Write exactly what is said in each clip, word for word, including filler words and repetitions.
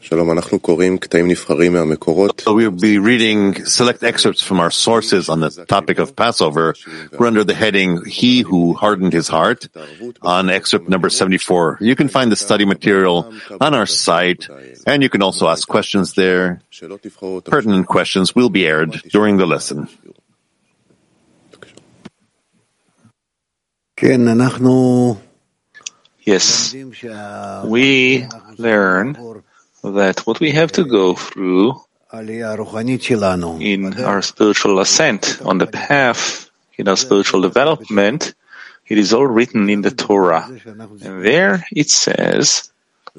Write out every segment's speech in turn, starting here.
So we'll be reading select excerpts from our sources on the topic of Passover. We're under the heading, He Who Hardened His Heart, on excerpt number seventy-four. You can find the study material on our site, and you can also ask questions there. Pertinent questions will be aired during the lesson. Yes, we learn that what we have to go through in our spiritual ascent, on the path, in our spiritual development, it is all written in the Torah. And there it says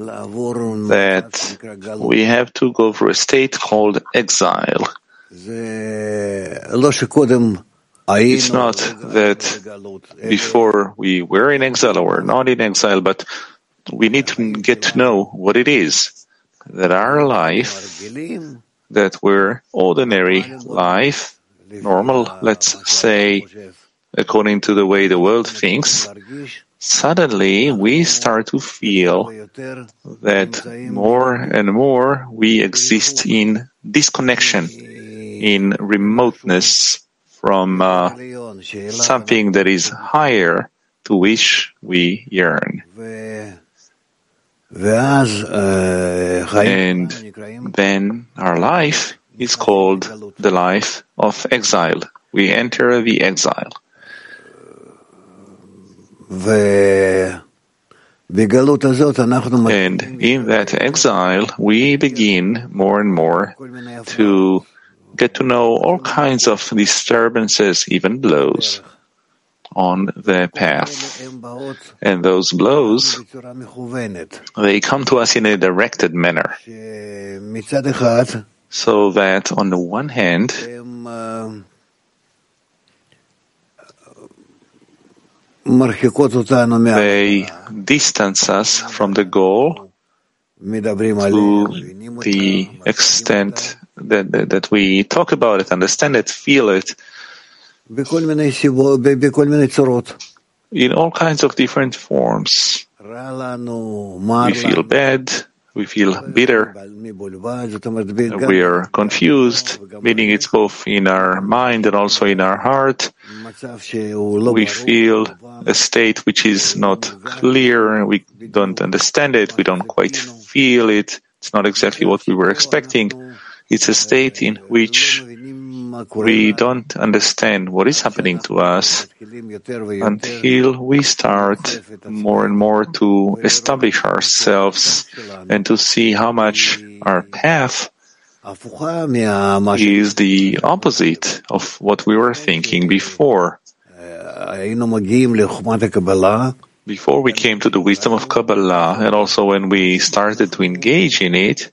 that we have to go through a state called exile. It's not that before we were in exile or we're not in exile, but we need to get to know what it is. That our life, that we're ordinary life, normal, let's say, according to the way the world thinks, suddenly we start to feel that more and more we exist in disconnection, in remoteness from uh, something that is higher to which we yearn. And then our life is called the life of exile. We enter the exile. And in that exile, we begin more and more to get to know all kinds of disturbances, even blows, on the path. And those blows, they come to us in a directed manner. So that on the one hand, they distance us from the goal to the extent that, that, that we talk about it, understand it, feel it, in all kinds of different forms. We feel bad, we feel bitter, we are confused, meaning it's both in our mind and also in our heart. We feel a state which is not clear, we don't understand it, we don't quite feel it, it's not exactly what we were expecting. It's a state in which we don't understand what is happening to us until we start more and more to establish ourselves and to see how much our path is the opposite of what we were thinking before. Before we came to the wisdom of Kabbalah, and also when we started to engage in it,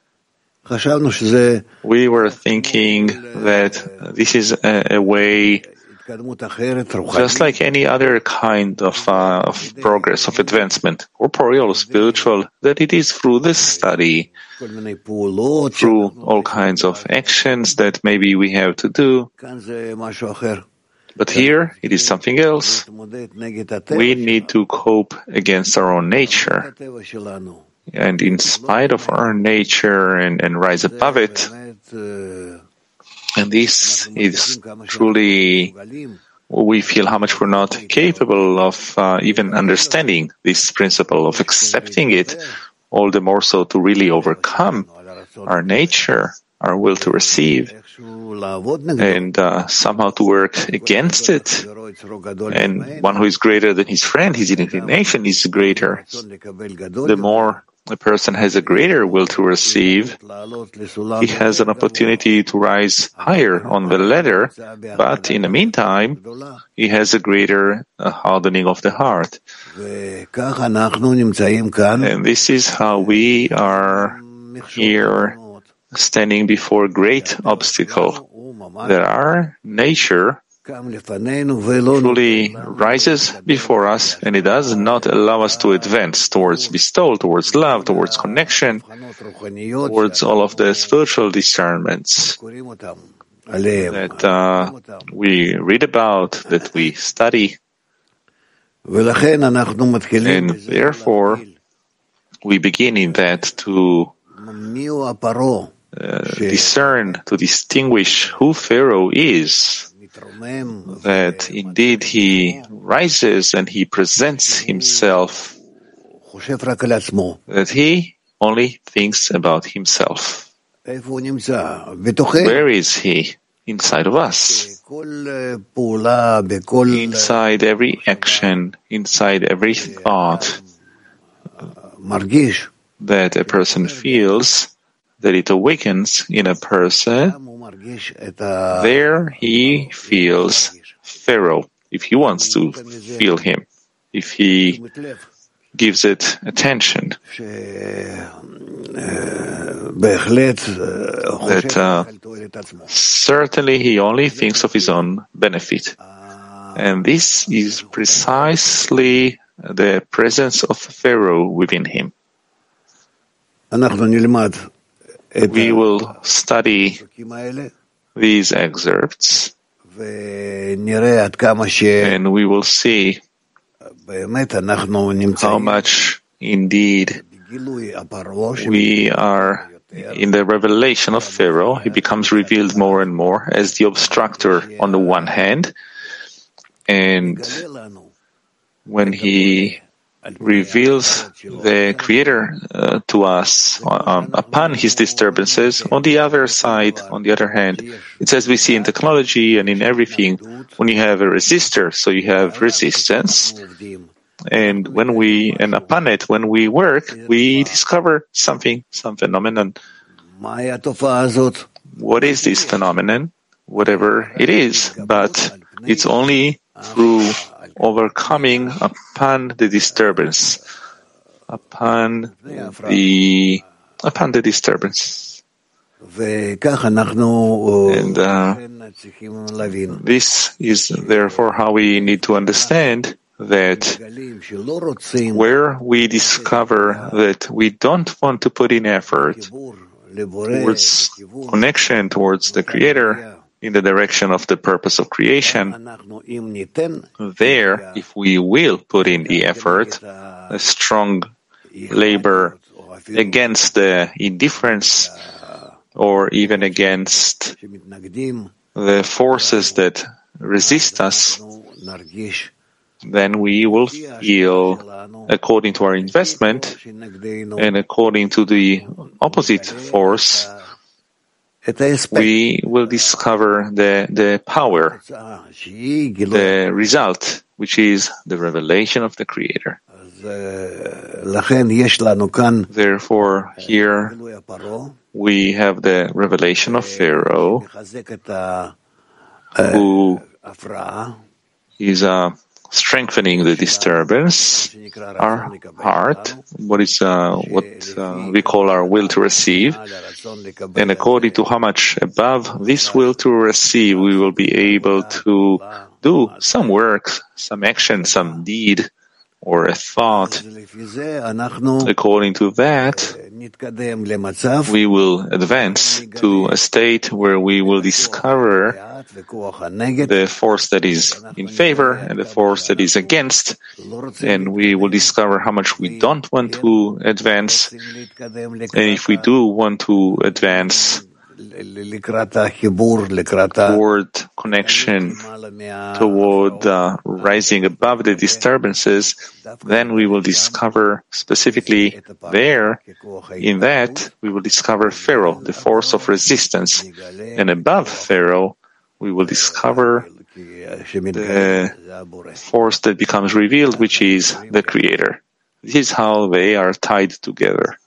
we were thinking that this is a, a way, just like any other kind of, uh, of progress, of advancement, corporeal, spiritual, that it is through this study, through all kinds of actions that maybe we have to do. But here, it is something else. We need to cope against our own nature. And in spite of our nature and, and rise above it. And this is truly, we feel how much we're not capable of uh, even understanding this principle, of accepting it, all the more so to really overcome our nature, our will to receive, and uh, somehow to work against it. And one who is greater than his friend, his inclination is greater. The more a person has a greater will to receive, he has an opportunity to rise higher on the ladder, but in the meantime, he has a greater uh, hardening of the heart. And this is how we are here standing before a great obstacle, that our nature truly rises before us, and it does not allow us to advance towards bestowal, towards love, towards connection, towards all of the spiritual discernments that uh, we read about, that we study. And therefore, we begin in that to uh, discern, to distinguish who Pharaoh is, that indeed he rises and he presents himself, that he only thinks about himself. Where is he? Inside of us. Inside every action, inside every thought that a person feels, that it awakens in a person, there he feels Pharaoh, if he wants to feel him, if he gives it attention. That uh, certainly he only thinks of his own benefit. And this is precisely the presence of Pharaoh within him. We will study these excerpts and we will see how much indeed we are in the revelation of Pharaoh. He becomes revealed more and more as the obstructor on the one hand, and when he reveals the Creator uh, to us um, upon his disturbances. On the other side, on the other hand, it's as we see in technology and in everything, when you have a resistor, so you have resistance, and when we, and upon it, when we work, we discover something, some phenomenon. What is this phenomenon? Whatever it is, but it's only through overcoming upon the disturbance, upon the upon the disturbance. And uh, this is therefore how we need to understand that where we discover that we don't want to put in effort towards connection towards the Creator, in the direction of the purpose of creation, there, if we will put in the effort, a strong labor against the indifference or even against the forces that resist us, then we will feel, according to our investment and according to the opposite force, we will discover the, the power, the result, which is the revelation of the Creator. Therefore, here we have the revelation of Pharaoh, who is uh, strengthening the disturbance, our heart, what is uh, what uh, we call our will to receive, and according to how much above this will to receive, we will be able to do some work, some action, some deed, or a thought. According to that, we will advance to a state where we will discover the force that is in favor and the force that is against, and we will discover how much we don't want to advance, and if we do want to advance toward connection, toward uh, rising above the disturbances, then we will discover specifically there, in that, we will discover Pharaoh, the force of resistance, and above Pharaoh, we will discover the force that becomes revealed, which is the Creator. This is how they are tied together.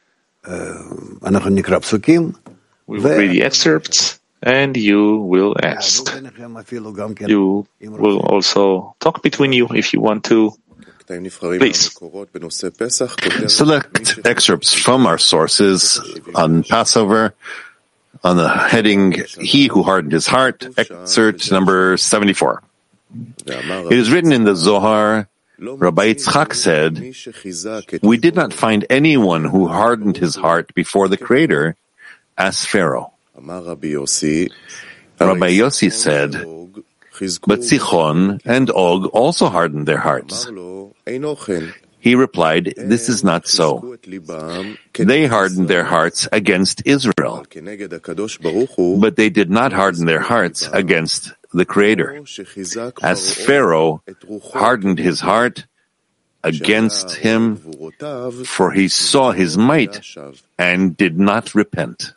We will read the excerpts, and you will ask. You will also talk between you if you want to. Please. Select excerpts from our sources on Passover, on the heading, He Who Hardened His Heart, excerpt number seventy-four. It is written in the Zohar, Rabbi Yitzchak said, "We did not find anyone who hardened his heart before the Creator as Pharaoh." Rabbi Yossi said, "But Sichon and Og also hardened their hearts. He replied, "This is not so. They hardened their hearts against Israel, but they did not harden their hearts against the Creator, as Pharaoh hardened his heart against him, for he saw his might and did not repent."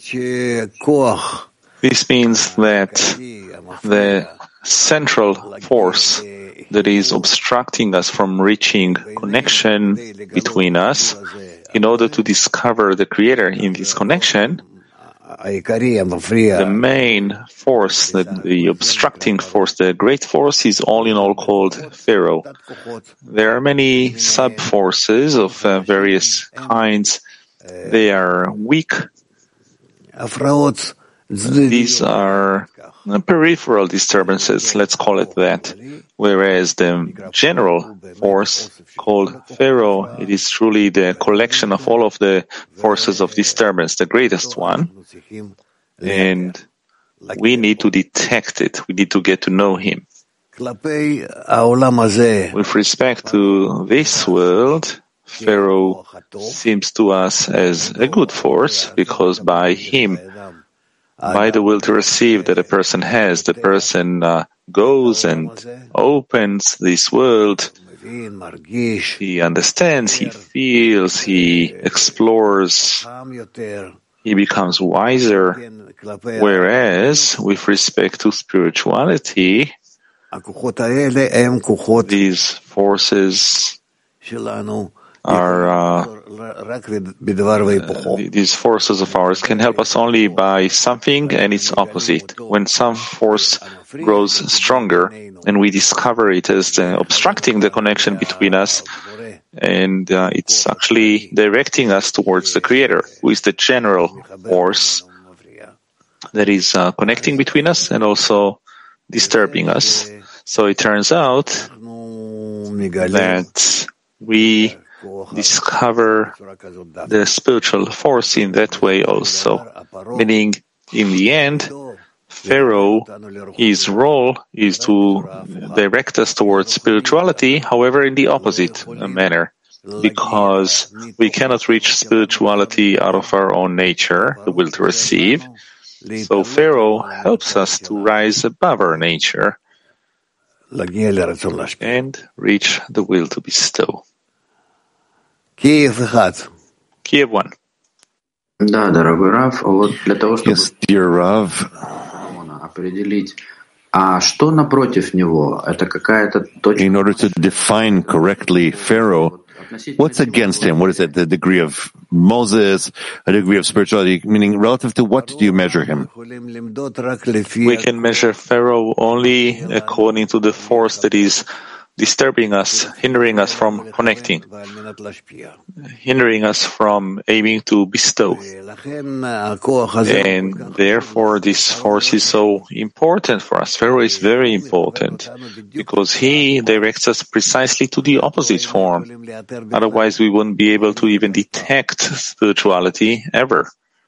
This means that the central force that is obstructing us from reaching connection between us, in order to discover the Creator in this connection, the main force, the, the obstructing force, the great force is all in all called Pharaoh. There are many sub-forces of uh, various kinds. They are weak. These are peripheral disturbances, let's call it that, whereas the general force called Pharaoh, it is truly the collection of all of the forces of disturbance, the greatest one, and we need to detect it, we need to get to know him. With respect to this world, Pharaoh seems to us as a good force, because by him, by the will to receive that a person has, the person uh, goes and opens this world. He understands, he feels, he explores, he becomes wiser. Whereas, with respect to spirituality, these forces are uh, uh, these forces of ours can help us only by something and its opposite. When some force grows stronger and we discover it as uh, obstructing the connection between us, and uh, it's actually directing us towards the Creator, who is the general force that is uh, connecting between us and also disturbing us. So it turns out that we discover the spiritual force in that way also. Meaning, in the end, Pharaoh, his role is to direct us towards spirituality, however, in the opposite manner, because we cannot reach spirituality out of our own nature, the will to receive. So Pharaoh helps us to rise above our nature and reach the will to bestow. Kiev one. Да, дорогой Рав, вот для того, чтобы Yes, dear Rav, определить, а что напротив него, это какая-то точка. in order to define correctly Pharaoh, what's against him? What is it? The degree of Moses, a degree of spirituality, meaning relative to what do you measure him? We can measure Pharaoh only according to the force that is disturbing us, hindering us from connecting, hindering us from aiming to bestow. And therefore this force is so important for us. Pharaoh is very important because he directs us precisely to the opposite form. Otherwise we wouldn't be able to even detect spirituality ever.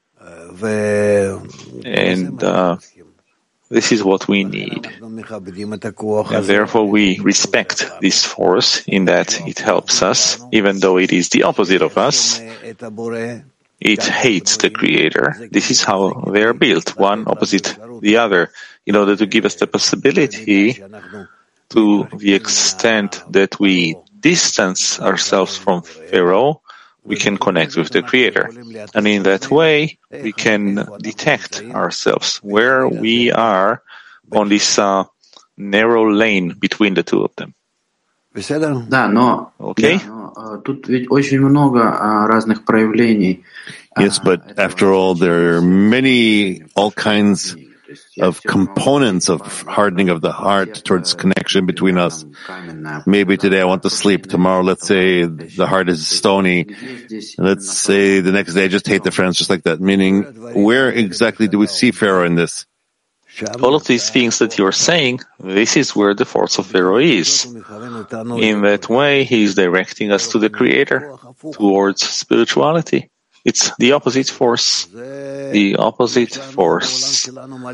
And uh, this is what we need. And therefore we respect this force in that it helps us, even though it is the opposite of us. It hates the Creator. This is how they are built, one opposite the other, in order to give us the possibility, to the extent that we distance ourselves from Pharaoh, we can connect with the Creator. And in that way, we can detect ourselves where we are on this uh, narrow lane between the two of them. Да, но, okay? да, но тут ведь очень много разных проявлений. Yes, but after all, there are many, all kinds of components of hardening of the heart towards connection between us. Maybe today I want to sleep. Tomorrow, let's say the heart is stony. Let's say the next day I just hate the friends, just like that. Meaning, where exactly do we see Pharaoh in this? All of these things that you're saying, this is where the force of Pharaoh is. In that way, he is directing us to the Creator, towards spirituality. It's the opposite force. The opposite force.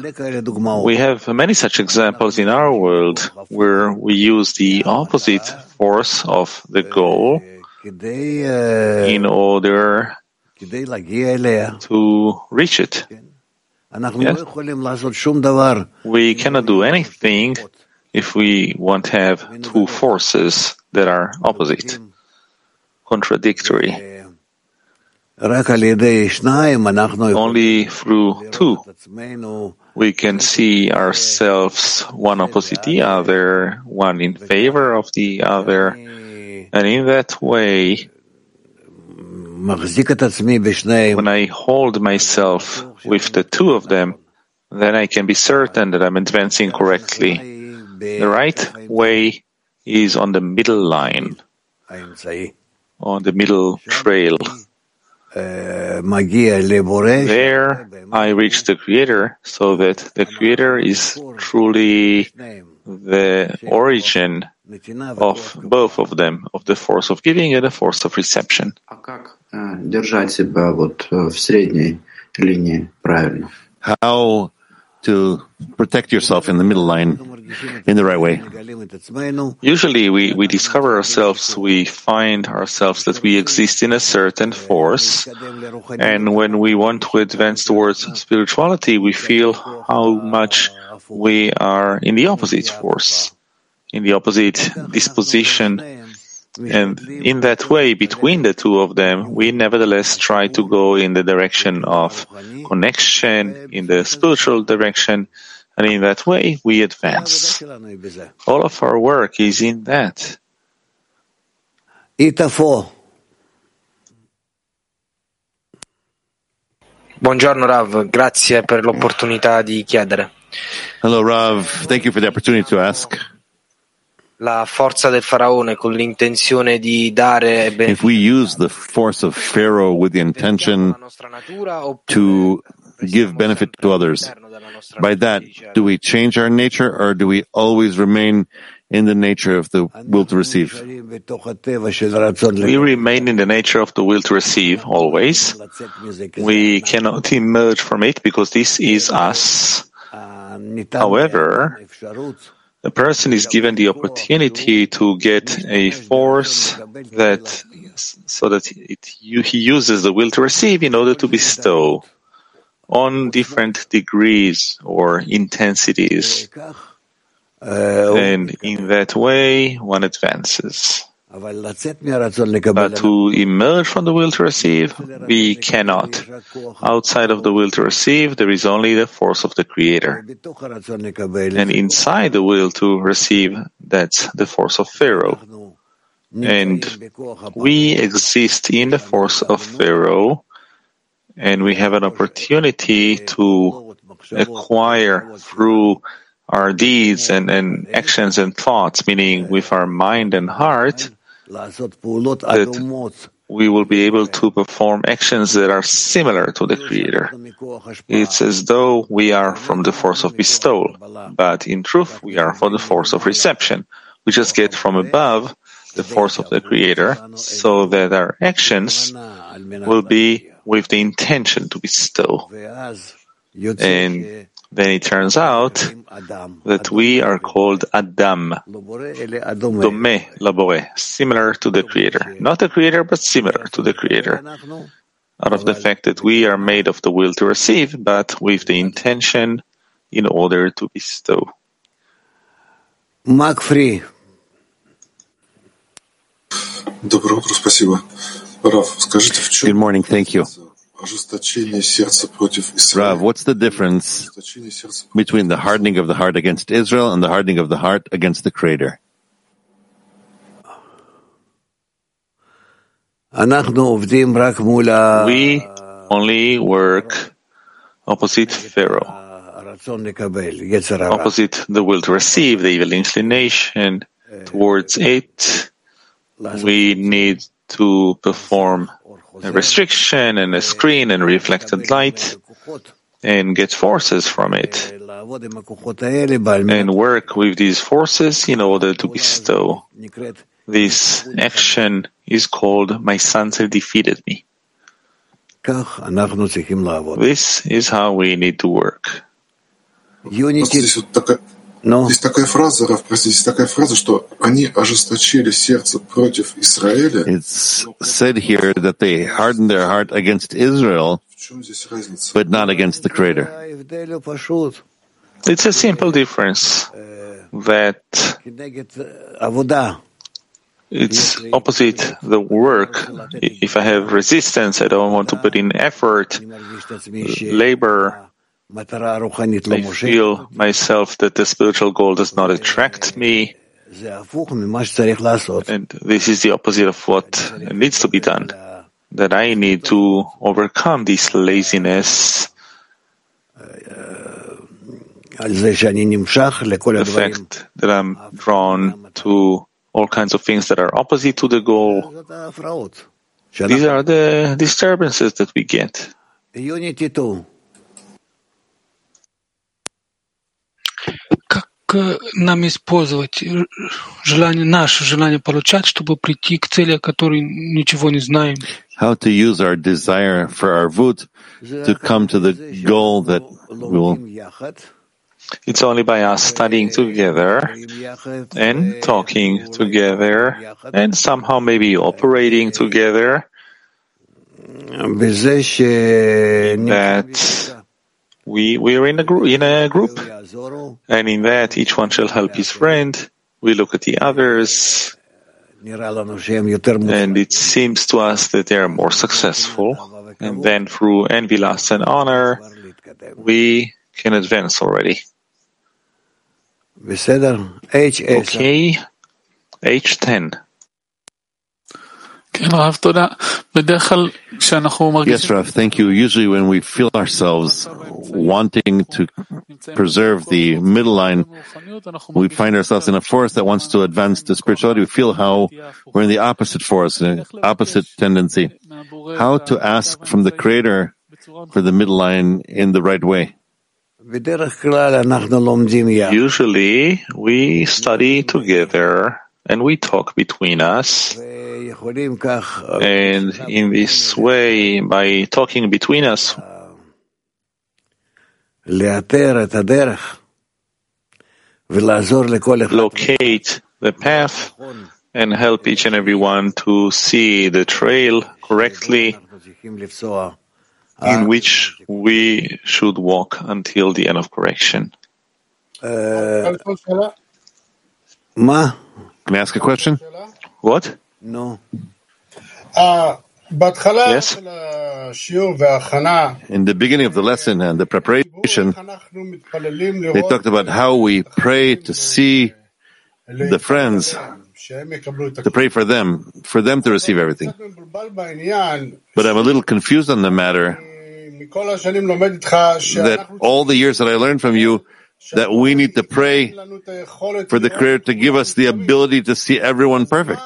We have many such examples in our world where we use the opposite force of the goal in order to reach it. Yes? We cannot do anything if we want to have two forces that are opposite, contradictory. Only through two we can see ourselves one opposite the other, one in favor of the other, and in that way, when I hold myself with the two of them, then I can be certain that I'm advancing correctly. The right way is on the middle line, on the middle trail. There I reach the Creator, so that the Creator is truly the origin of both of them, of the force of giving and the force of reception. How to protect yourself in the middle line in the right way? Usually we, we discover ourselves, we find ourselves that we exist in a certain force, and when we want to advance towards spirituality, we feel how much we are in the opposite force, in the opposite disposition. And in that way, between the two of them, we nevertheless try to go in the direction of connection, in the spiritual direction, and in that way, we advance. All of our work is in that. Buongiorno Rav, grazie per l'opportunità di chiedere. Hello Rav, thank you for the opportunity to ask. La forza del faraone con l'intenzione di dare e If we use the force of Pharaoh with the intention to give benefit to others, by that, do we change our nature, or do we always remain in the nature of the will to receive? We remain in the nature of the will to receive, always. We cannot emerge from it because this is us. However, the person is given the opportunity to get a force that, so that it, he uses the will to receive in order to bestow on different degrees or intensities. And in that way, one advances. But to emerge from the will to receive, we cannot. Outside of the will to receive, there is only the force of the Creator. And inside the will to receive, that's the force of Pharaoh. And we exist in the force of Pharaoh, and we have an opportunity to acquire through our deeds and, and actions and thoughts, meaning with our mind and heart, that we will be able to perform actions that are similar to the Creator. It's as though we are from the force of bestowal, but in truth we are from the force of reception. We just get from above the force of the Creator, so that our actions will be with the intention to bestow. And then it turns out that we are called Adam, Domeh Laboreh, similar to the Creator. Not the Creator, but similar to the Creator. Out of the fact that we are made of the will to receive, but with the intention in order to bestow. Mark Free. Good morning, thank you. Rav, what's the difference between the hardening of the heart against Israel and the hardening of the heart against the Creator? We only work opposite Pharaoh, opposite the will to receive, the evil inclination towards it. We need to perform a restriction and a screen and reflected light and get forces from it and work with these forces in order to bestow. This action is called "My sons have defeated me." This is how we need to work. Unity. Есть такая фраза, Рав, простите, есть такая фраза, что они ожесточили сердце против Израиля. It's said here that they hardened their heart against Israel, В чем здесь разница? but not against the Creator. It's a simple difference that it's opposite the work. If I have resistance, I don't want to put in effort, labor, I feel myself that the spiritual goal does not attract me, and this is the opposite of what needs to be done, that I need to overcome this laziness, the fact that I'm drawn to all kinds of things that are opposite to the goal. These are the disturbances that we get. Как нам использовать желание, наше желание получать, чтобы прийти к цели, о которой ничего не знаем? How to use our desire for our vut to come to the goal that we will. It's only by us studying together and talking together and somehow maybe operating together that we we're in a group in a group, and in that each one shall help his friend. We look at the others, and it seems to us that they are more successful, and then through envy, lust, and honor, we can advance already. Okay, H ten. Yes, Rav, thank you. Usually when we feel ourselves wanting to preserve the middle line, we find ourselves in a force that wants to advance to spirituality. We feel how we're in the opposite force, an opposite tendency. How to ask from the Creator for the middle line in the right way? Usually we study together and we talk between us, and in this way, by talking between us, locate the path and help each and every one to see the trail correctly in which we should walk until the end of correction. Uh, Can I ask a question? What? No. Yes? In the beginning of the lesson and the preparation, they talked about how we pray to see the friends, to pray for them, for them to receive everything. But I'm a little confused on the matter that all the years that I learned from you, that we need to pray for the Creator to give us the ability to see everyone perfect.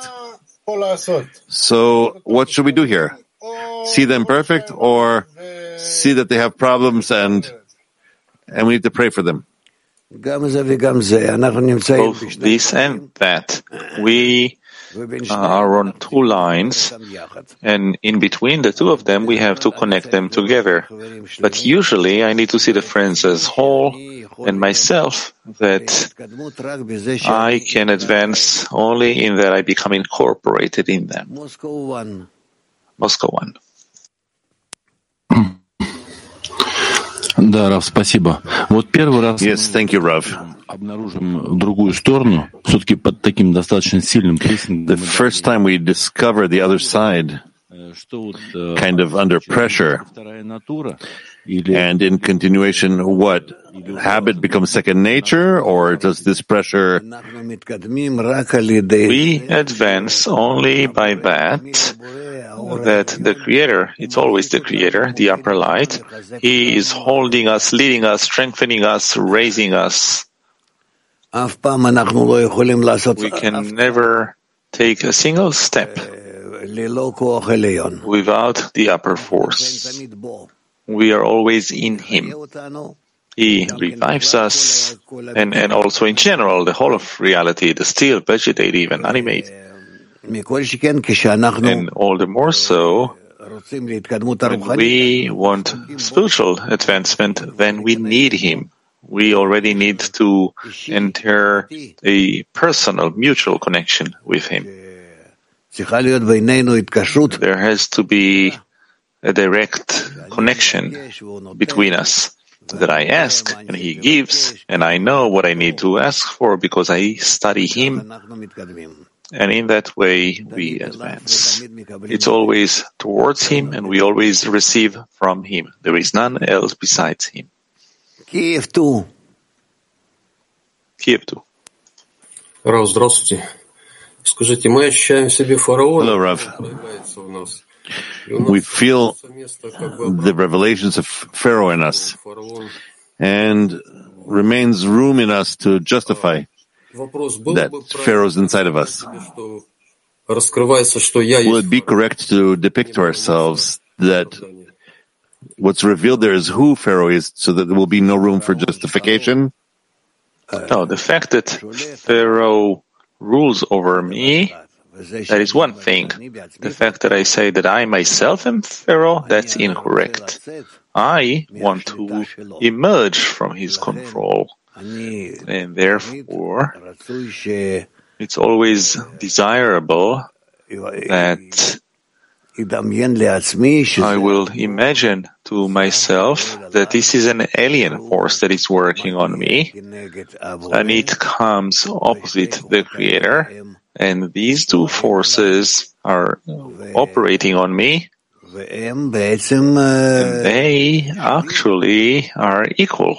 So what should we do here? See them perfect, or see that they have problems and and we need to pray for them? Both this and that. We are on two lines, and in between the two of them, we have to connect them together. But usually, I need to see the friends as whole, and myself, that I can advance only in that I become incorporated in them. Moscow one. Moscow one. Да, Рав, спасибо. Вот первый раз Yes, thank you, Rav. обнаружим другую сторону, все-таки под таким достаточно сильным прессингом. The first time we discover the other side, kind of under pressure, and in continuation, what? Habit becomes second nature, or does this pressure? We advance only by that, that the Creator, it's always the Creator, the upper light, He is holding us, leading us, strengthening us, raising us. We can never take a single step without the upper force. We are always in Him. He revives us, and, and also in general, the whole of reality, the still, vegetate, even animate. And all the more so, when we want spiritual advancement, then we need Him. we already need to enter a personal, mutual connection with him. There has to be a direct connection between us, that I ask and he gives, and I know what I need to ask for because I study him, and in that way we advance. It's always towards him, and we always receive from him. There is none else besides him. Kiev two. Kiev two. Рав, здравствуйте. Скажите, мы ощущаем в себе фараона. Hello, Rav. We feel the revelations of Pharaoh in us, and remains room in us to justify that Pharaoh's inside of us. Will it be correct to depict to ourselves that what's revealed there is who Pharaoh is, so that there will be no room for justification? No, the fact that Pharaoh rules over me, that is one thing. The fact that I say that I myself am Pharaoh, that's incorrect. I want to emerge from his control. And therefore, it's always desirable that I will imagine to myself that this is an alien force that is working on me, and it comes opposite the Creator, and these two forces are operating on me, and they actually are equal.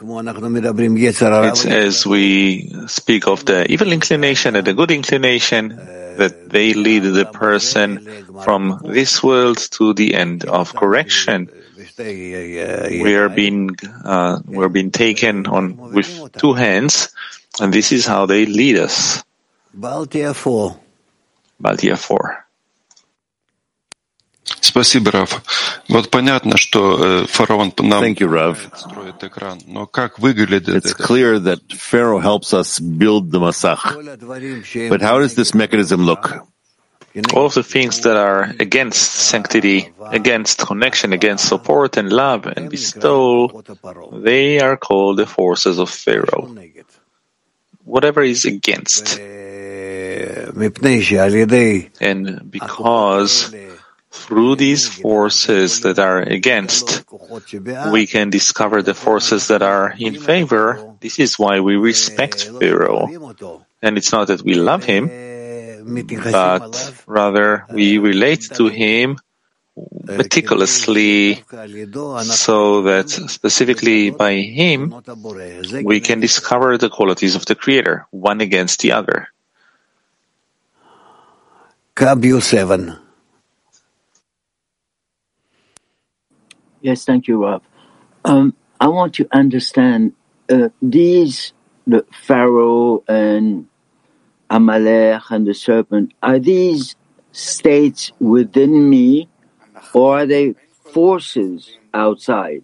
It's as we speak of the evil inclination and the good inclination, that they lead the person from this world to the end of correction. We are being uh, we're being taken on with two hands, and this is how they lead us. Baltia four. Baltia four. Спасибо, Рав. Вот понятно, что фараон нам Thank you, Rav. строит экран, но как выглядит это? It's clear that Pharaoh helps us build the Masach. But how does this mechanism look? All of the things that are against sanctity, against connection, against support and love and bestowal, they are called the forces of Pharaoh. Whatever is against. And because through these forces that are against, we can discover the forces that are in favor. This is why we respect Pharaoh. And it's not that we love him, but rather we relate to him meticulously, so that specifically by him we can discover the qualities of the Creator, one against the other. Kabu seven. Yes, thank you, Rav. Um, I want to understand uh, these, the Pharaoh and Amalek and the serpent, are these states within me, or are they forces outside?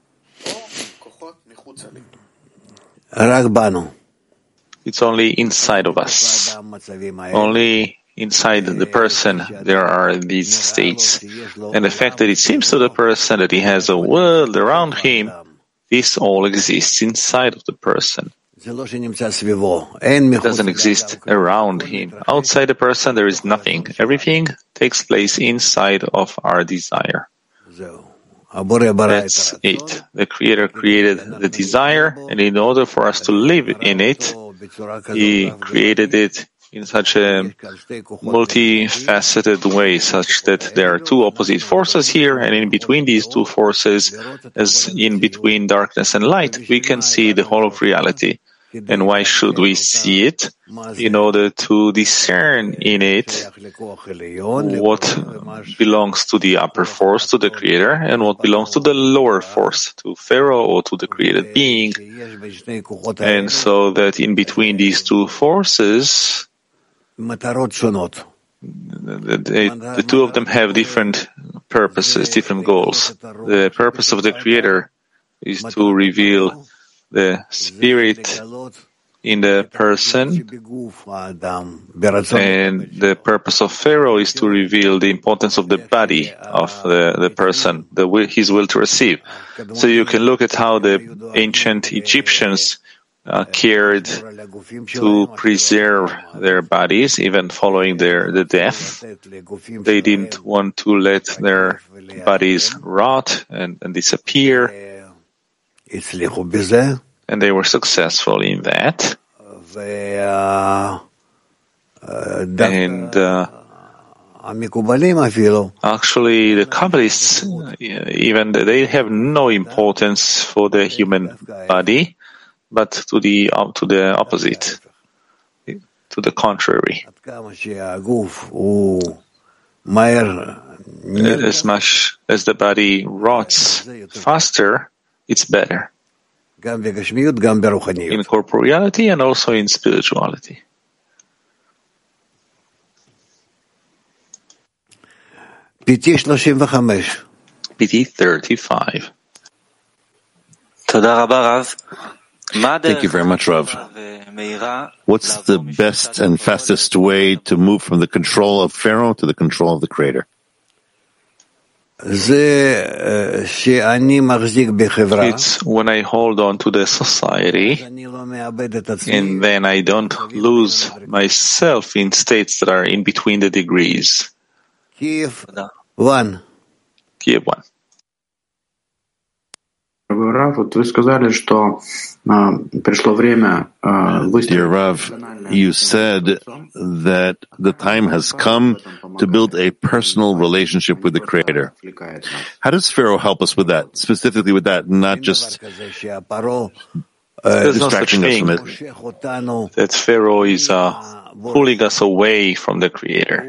It's only inside of us. Only inside the person there are these states. And the fact that it seems to the person that he has a world around him, this all exists inside of the person. It doesn't exist around him. Outside the person there is nothing. Everything takes place inside of our desire. That's it. The Creator created the desire, and in order for us to live in it, He created it in such a multifaceted way, such that there are two opposite forces here, and in between these two forces, as in between darkness and light, we can see the whole of reality. And why should we see it? In order to discern in it what belongs to the upper force, to the Creator, and what belongs to the lower force, to Pharaoh or to the created being. And so that in between these two forces, The, the, the two of them have different purposes, different goals. The purpose of the Creator is to reveal the Spirit in the person, and the purpose of Pharaoh is to reveal the importance of the body of the, the person, the will, his will to receive. So you can look at how the ancient Egyptians uh, cared to preserve their bodies, even following their the death. They didn't want to let their bodies rot and, and disappear. And they were successful in that. And uh, actually, the Kabbalists, even they have no importance for the human body, but to the uh, to the opposite, to the contrary. As much as the body rots faster, it's better. In corporeality and also in spirituality. P T thirty-five. P T thirty-five. Thank you very much, Rav. What's the best and fastest way to move from the control of Pharaoh to the control of the Creator? It's when I hold on to the society and then I don't lose myself in states that are in between the degrees. Kiev one. Kiev one. Рав, вот вы сказали, что пришло время выстроить. Dear Rav, you said that the time has come to build a personal relationship with the Creator. How does Pharaoh help us with that, specifically with that, not just uh, distracting us from it? That Pharaoh is uh, pulling us away from the Creator.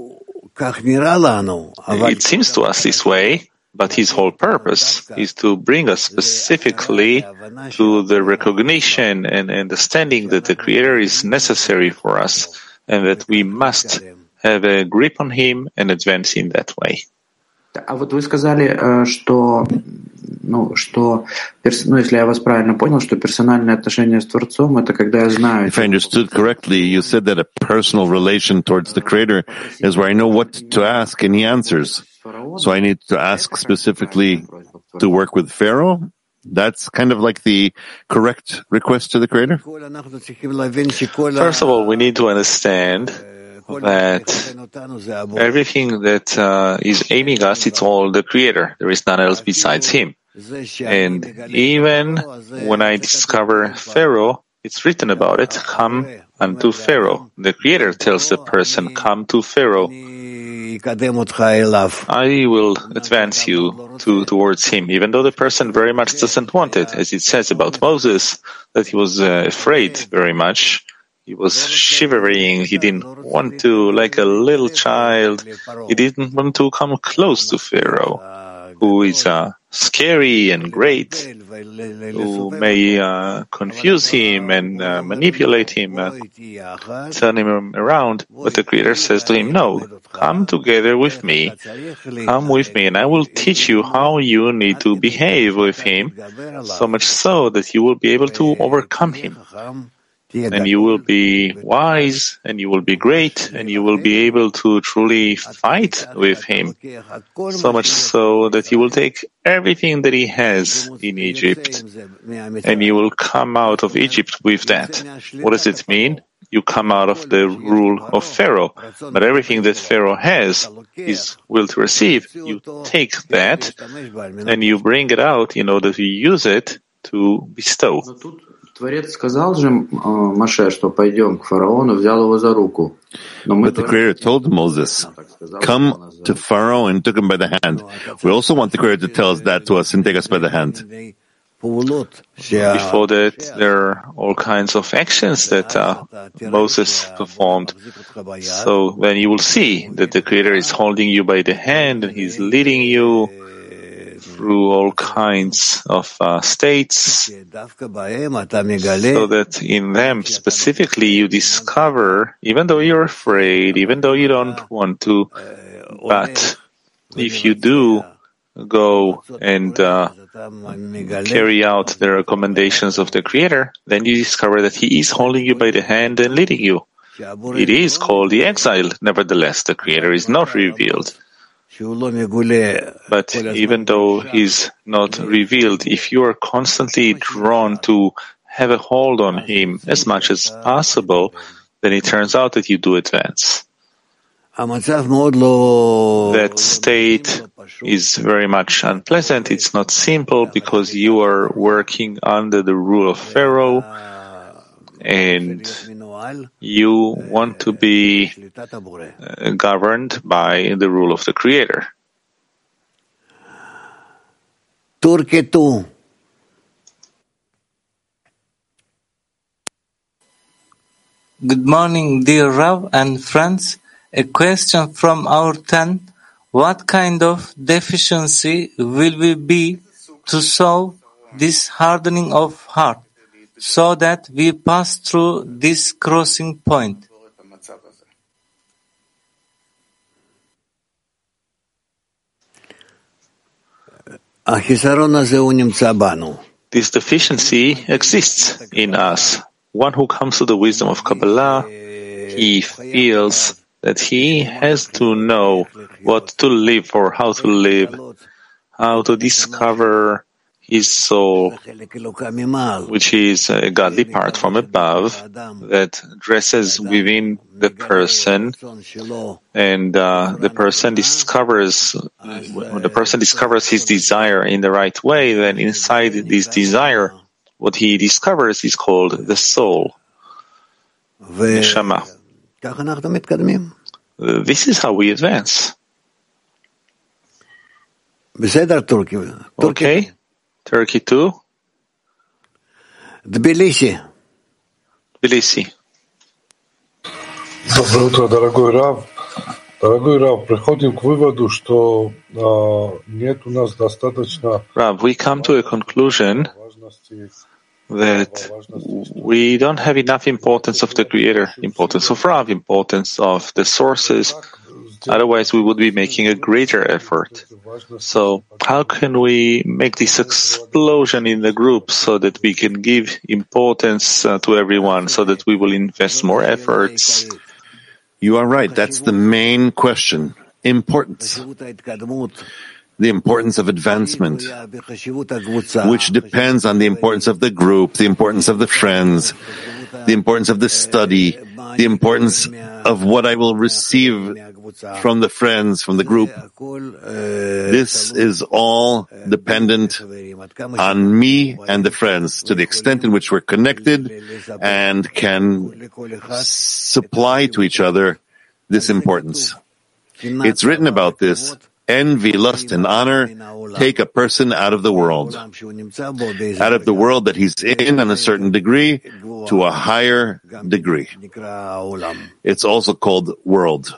It seems to us this way. But his whole purpose is to bring us specifically to the recognition and understanding that the Creator is necessary for us and that we must have a grip on him and advance in that way. А вот вы сказали, что, ну, что, ну, если я вас правильно понял, что персональное отношение с Творцом — это когда я знаю. If I understood correctly, you said that a personal relation towards the Creator is where I know what to ask and he answers. So I need to ask specifically to work with Pharaoh? That's kind of like the correct request to the Creator? First of all, we need to understand that everything that uh, is aiming us, it's all the Creator. There is none else besides him. And even when I discover Pharaoh, it's written about it, come unto Pharaoh. The Creator tells the person, come to Pharaoh. I will advance you to, towards him, even though the person very much doesn't want it, as it says about Moses, that he was uh, afraid very much. He was shivering. He didn't want to, like a little child, he didn't want to come close to Pharaoh, who is uh, scary and great, who may uh, confuse him and uh, manipulate him, uh, turn him around. But the Creator says to him, no, come together with me, come with me, and I will teach you how you need to behave with him, so much so that you will be able to overcome him. And you will be wise, and you will be great, and you will be able to truly fight with him, so much so that you will take everything that he has in Egypt, and you will come out of Egypt with that. What does it mean? You come out of the rule of Pharaoh, but everything that Pharaoh has, his will to receive, you take that, and you bring it out in order to use it to bestow. Творец сказал же Моше, что пойдем к фараону, взял его за руку. But the Creator told Moses, come to Pharaoh, and took him by the hand. We also want the Creator to tell us that to us and take us by the hand. Before that, there are all kinds of actions that uh, Moses performed. So then you will see that the Creator is holding you by the hand and he's leading you through all kinds of uh, states, so that in them specifically you discover, even though you're afraid, even though you don't want to, but if you do go and uh, carry out the recommendations of the Creator, then you discover that He is holding you by the hand and leading you. It is called the exile. Nevertheless, the Creator is not revealed. But even though He's not revealed, if you are constantly drawn to have a hold on Him as much as possible, then it turns out that you do advance. That state is very much unpleasant. It's not simple because you are working under the rule of Pharaoh and you want to be governed by the rule of the Creator. Turkey two. Good morning, dear Rav and friends. A question from our ten. What kind of deficiency will we be to solve this hardening of heart so that we pass through this crossing point? This deficiency exists in us. One who comes to the wisdom of Kabbalah, he feels that he has to know what to live or how to live, how to discover his soul, which is a godly part from above that dresses within the person, and uh, the person discovers when the person discovers his desire in the right way, then inside this desire, what he discovers is called the soul, neshama. This is how we advance. Okay, Turkey two. Тбилиси. Тбилиси. Доброе утро, дорогой Рав. Дорогой Рав, приходим к выводу, что а, нет у нас достаточно. Rav, we come to a conclusion that we don't have enough importance of the Creator, importance of Rav, importance of the sources. Otherwise, we would be making a greater effort. So how can we make this explosion in the group so that we can give importance uh, to everyone, so that we will invest more efforts? You are right. That's the main question. Importance. The importance of advancement, which depends on the importance of the group, the importance of the friends, the importance of the study, the importance of what I will receive from the friends, from the group. This is all dependent on me and the friends, to the extent in which we're connected and can supply to each other this importance. It's written about this. Envy, lust, and honor take a person out of the world, out of the world that he's in on a certain degree to a higher degree. It's also called world.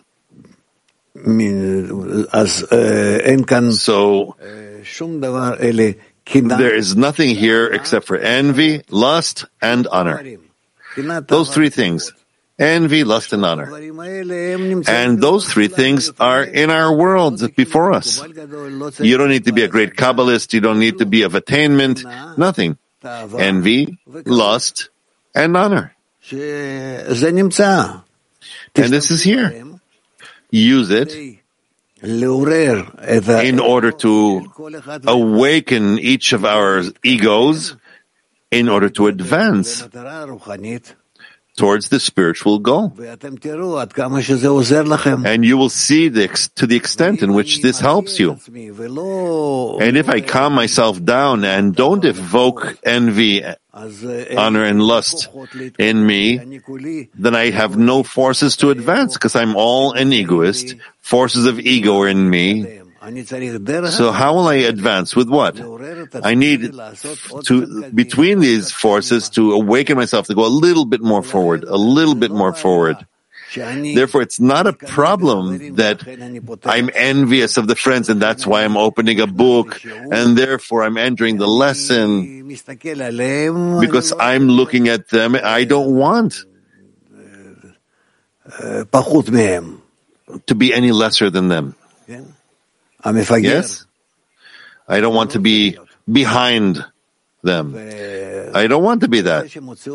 So there is nothing here except for envy, lust, and honor. Those three things. Envy, lust, and honor. And those three things are in our world before us. You don't need to be a great Kabbalist. You don't need to be of attainment. Nothing. Envy, lust, and honor. And this is here. Use it in order to awaken each of our egos in order to advance towards the spiritual goal. And you will see the ex- to the extent in which this helps you. And if I calm myself down and don't evoke envy, honor, and lust in me, then I have no forces to advance because I'm all an egoist. Forces of ego are in me. So how will I advance? With what? I need to, between these forces, to awaken myself to go a little bit more forward, a little bit more forward. Therefore, it's not a problem that I'm envious of the friends and that's why I'm opening a book and therefore I'm entering the lesson because I'm looking at them. I don't want to be any lesser than them. Yes? I don't want to be behind them. I don't want to be that.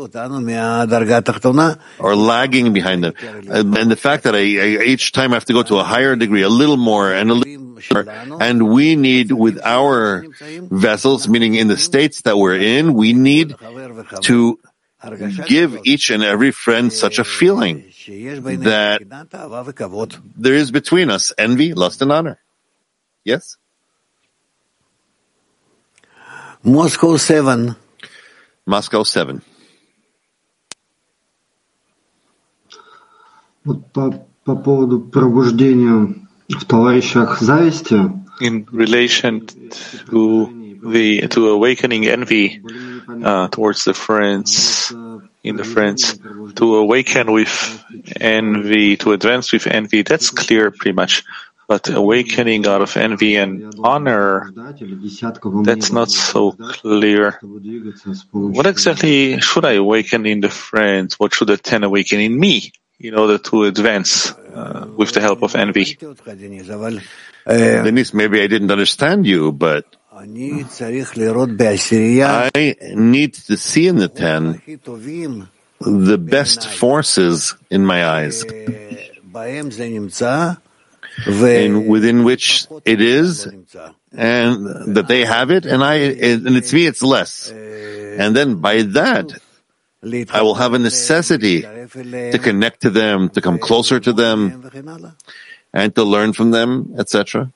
Or lagging behind them. And the fact that I, I each time I have to go to a higher degree, a little more and a little more, and we need with our vessels, meaning in the states that we're in, we need to give each and every friend such a feeling that there is between us envy, lust, and honor. Yes? Moscow seven. Moscow seven. Вот по, по поводу пробуждения в товарищах зависти. In relation to the to awakening envy uh, towards the friends, in the friends, to awaken with envy, to advance with envy, that's clear pretty much. But awakening out of envy and honor, that's not so clear. What exactly should I awaken in the friends? What should the ten awaken in me in order to advance uh, with the help of envy? Denise, maybe I didn't understand you, but I need to see in the ten the best forces in my eyes, in within which it is, and that they have it, and I, and it's me, it's less. And then by that, I will have a necessity to connect to them, to come closer to them, and to learn from them, et cetera.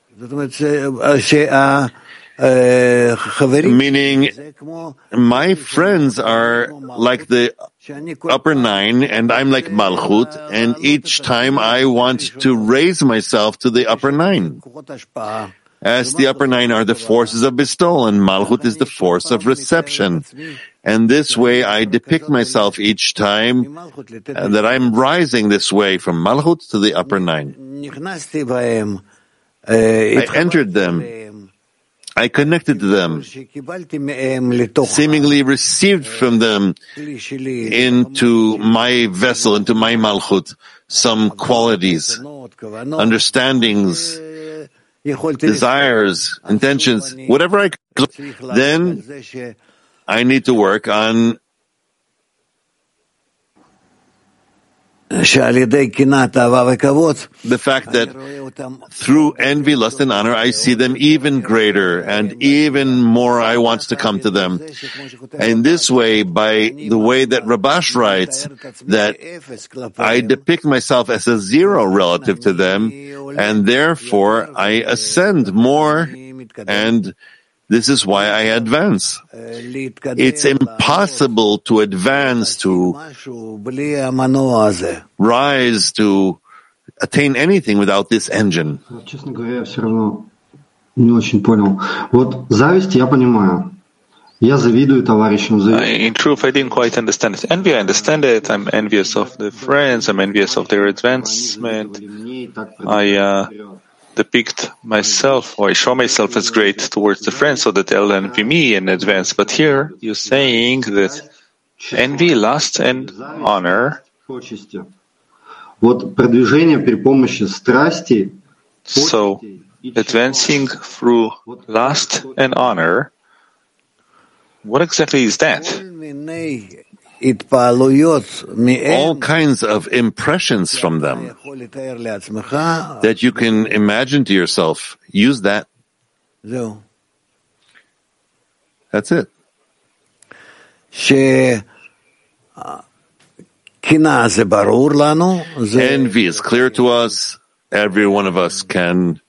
Meaning, my friends are like the upper nine, and I'm like Malchut, and each time I want to raise myself to the upper nine. As the upper nine are the forces of bestowal, and Malchut is the force of reception. And this way I depict myself each time that I'm rising this way from Malchut to the upper nine. I entered them. I connected to them, seemingly received from them into my vessel, into my malchut, some qualities, understandings, desires, intentions, whatever I could. Then I need to work on the fact that through envy, lust, and honor, I see them even greater, and even more I want to come to them. And this way, by the way that Rabash writes, that I depict myself as a zero relative to them, and therefore I ascend more, and this is why I advance. It's impossible to advance, to rise, to attain anything without this engine. Честно говоря, я все равно не очень понял. Вот зависть я понимаю. Я завидую товарищам. In truth, I didn't quite understand it. Envy, I understand it. I'm envious of the friends. I'm envious of their advancement. I uh, depict myself, or I show myself as great towards the friends so that they'll envy me and advance. But here, you're saying that envy, lust, and honor. Вот продвижение при помощи страсти. So, advancing through lust and honor, what exactly is that? All kinds of impressions from them that you can imagine to yourself. Use that. That's it. Envy is clear to us. Every one of us can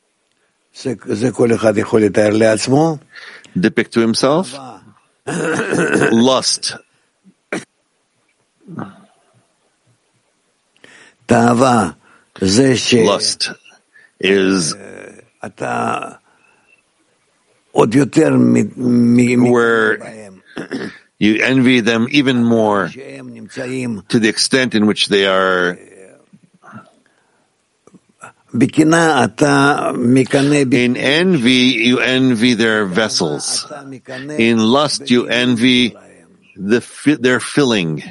depict to himself. Lust. Lust is where you envy them even more, to the extent in which they are. In envy, you envy their vessels. In lust, you envy the their filling.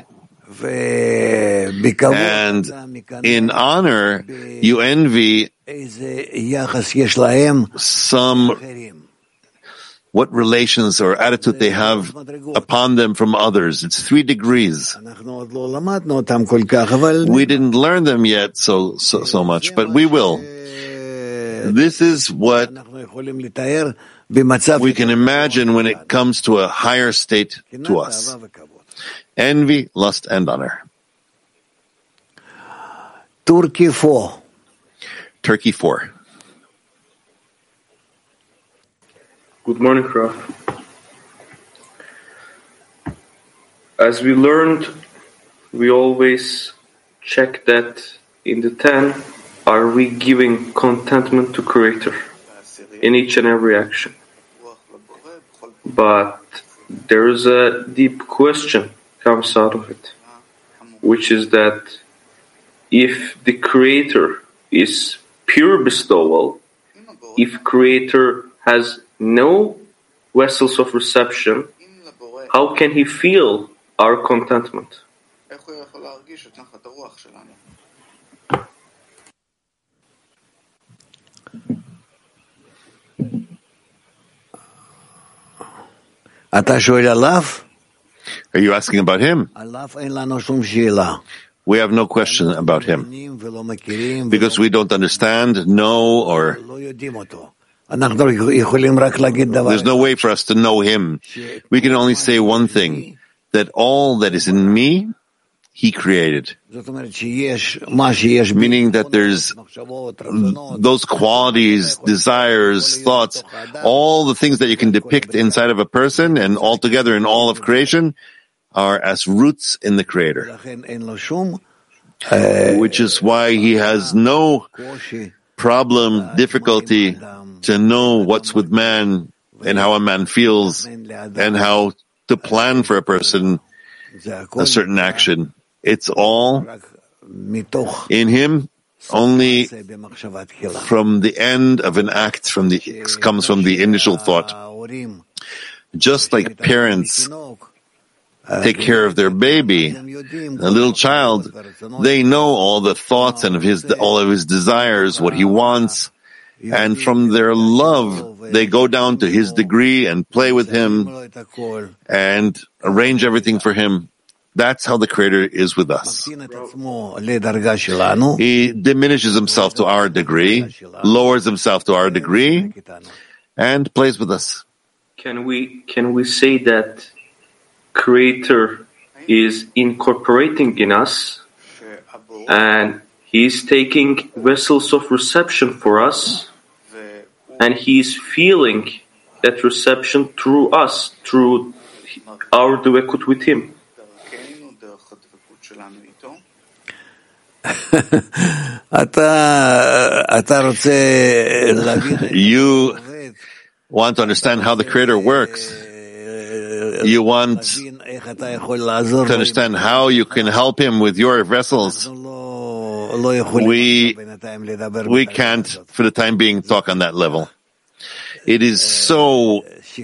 And in honor, you envy some, what relations or attitude they have upon them from others. It's three degrees. We didn't learn them yet so, so, so much, but we will. This is what we can imagine when it comes to a higher state to us. Envy, lust, and honor. Turkey four. Turkey four. Good morning, Rav. As we learned, we always check that in the ten, are we giving contentment to Creator in each and every action? But there is a deep question comes out of it, which is that if the Creator is pure bestowal, if Creator has no vessels of reception, how can He feel our contentment? Are you asking about Him? We have no question about Him because we don't understand, know, or there's no way for us to know Him. We can only say one thing, that all that is in me, He created. Meaning that there's those qualities, desires, thoughts, all the things that you can depict inside of a person and all together in all of creation are as roots in the Creator. Which is why He has no problem, difficulty to know what's with man and how a man feels and how to plan for a person a certain action. It's all in Him, only from the end of an act from the comes from the initial thought. Just like parents take care of their baby, a little child, they know all the thoughts and of his all of his desires, what he wants, and from their love they go down to his degree and play with him and arrange everything for him. That's how the Creator is with us. He diminishes Himself to our degree, lowers Himself to our degree, and plays with us. Can we can we say that Creator is incorporating in us and He's taking vessels of reception for us and He's feeling that reception through us, through our dvekut with Him? You want to understand how the Creator works. You want to understand how you can help Him with your vessels. We, we can't, for the time being, talk on that level. It is so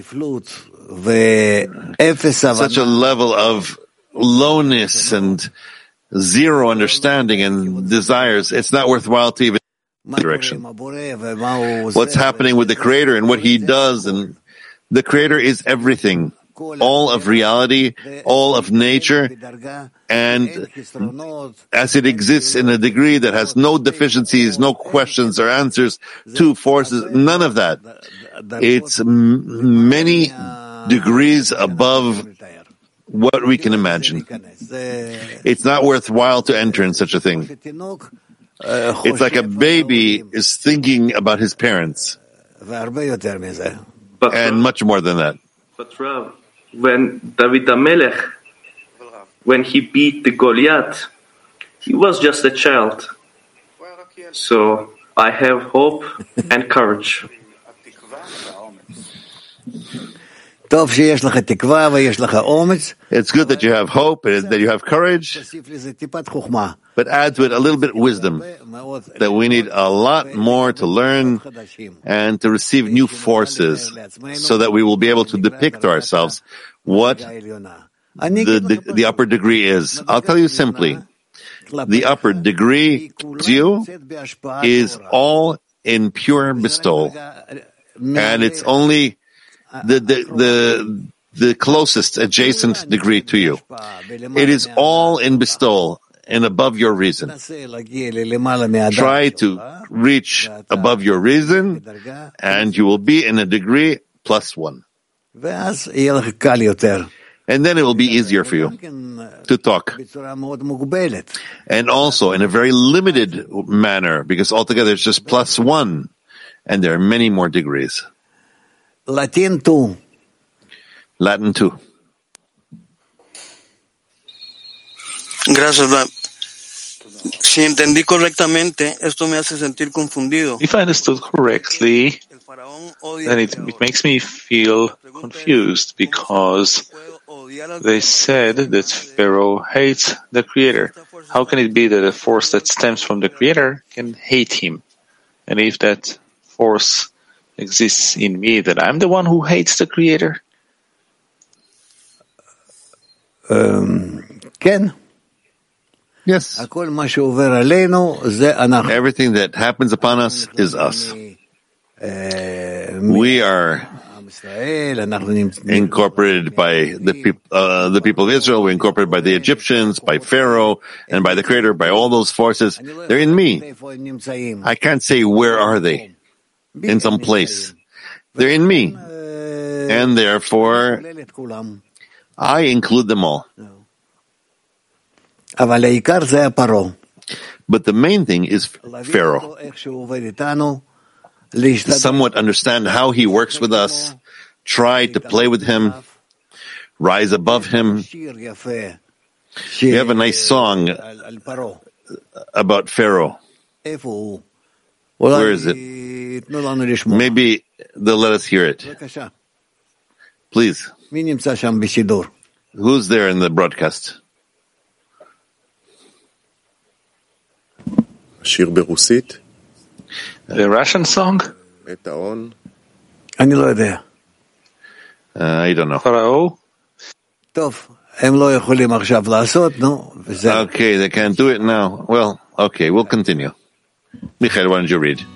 such a level of lowness and zero understanding and desires. It's not worthwhile to even direction. What's happening with the Creator and what He does, and the Creator is everything. All of reality, all of nature, and as it exists in a degree that has no deficiencies, no questions or answers, two forces, none of that. It's m- many degrees above what we can imagine. It's not worthwhile to enter in such a thing. It's like a baby is thinking about his parents, and much more than that. But Rav, when David HaMelech, when he beat the Goliath, he was just a child. So I have hope and courage. It's good that you have hope and that you have courage, but add to it a little bit of wisdom, that we need a lot more to learn and to receive new forces so that we will be able to depict to ourselves what the, the, the upper degree is. I'll tell you simply, the upper degree towards you is all in pure bestowal, and it's only the, the, the, the closest adjacent degree to you. It is all in bestowal and above your reason. Try to reach above your reason, and you will be in a degree plus one. And then it will be easier for you to talk. And also in a very limited manner, because altogether it's just plus one, and there are many more degrees. Latin two. Latin two. Gracias, Rab. Si entendí correctamente, esto me hace sentir confundido. If I understood correctly, then it, it makes me feel confused because they said that Pharaoh hates the Creator. How can it be that a force that stems from the Creator can hate him? And if that force exists in me, that I'm the one who hates the Creator? Um, Ken? Yes. Everything that happens upon us is us. We are incorporated by the, peop- uh, the people of Israel. We're incorporated by the Egyptians, by Pharaoh, and by the Creator, by all those forces. They're in me. I can't say where are they. In some place. They're in me. And therefore, I include them all. But the main thing is Pharaoh. To somewhat understand how he works with us, try to play with him, rise above him. We have a nice song about Pharaoh. Where is it? Maybe they'll let us hear it. Please. Who's there in the broadcast? The Russian song? Uh, I don't know. Pharaoh? Okay, they can't do it now. Well, okay, we'll continue. Michael, why don't you read?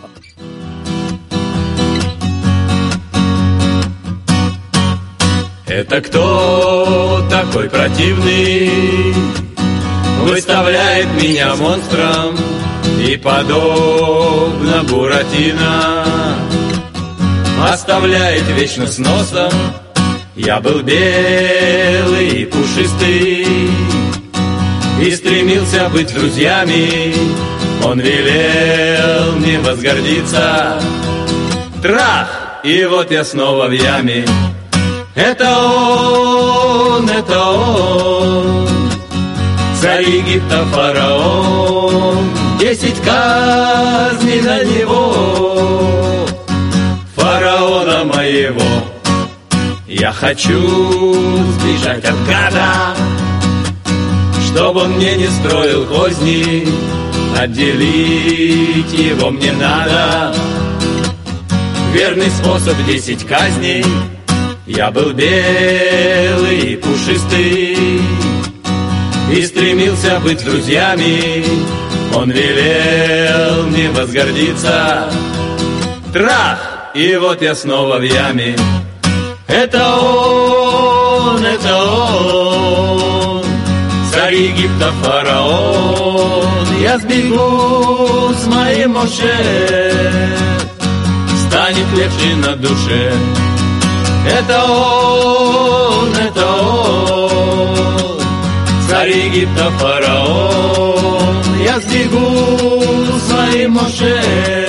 Это кто такой противный, выставляет меня монстром и подобно Буратино оставляет вечно с носом. Я был белый и пушистый и стремился быть с друзьями. Он велел мне возгордиться. Трах! И вот я снова в яме. Это он, это он, царь Египта фараон. Десять казней на него, фараона моего. Я хочу сбежать от гада, чтоб он мне не строил козни. Отделить его мне надо. Верный способ — десять казней. Я был белый и пушистый и стремился быть с друзьями. Он велел мне возгордиться. Трах! И вот я снова в яме. Это он, это он, царь Египта фараон. Я сбегу с моим Моше, станет легче на душе. Это он, это он, царь Египта фараон. Я сбегу с моим Моше,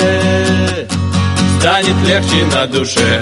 станет легче на душе.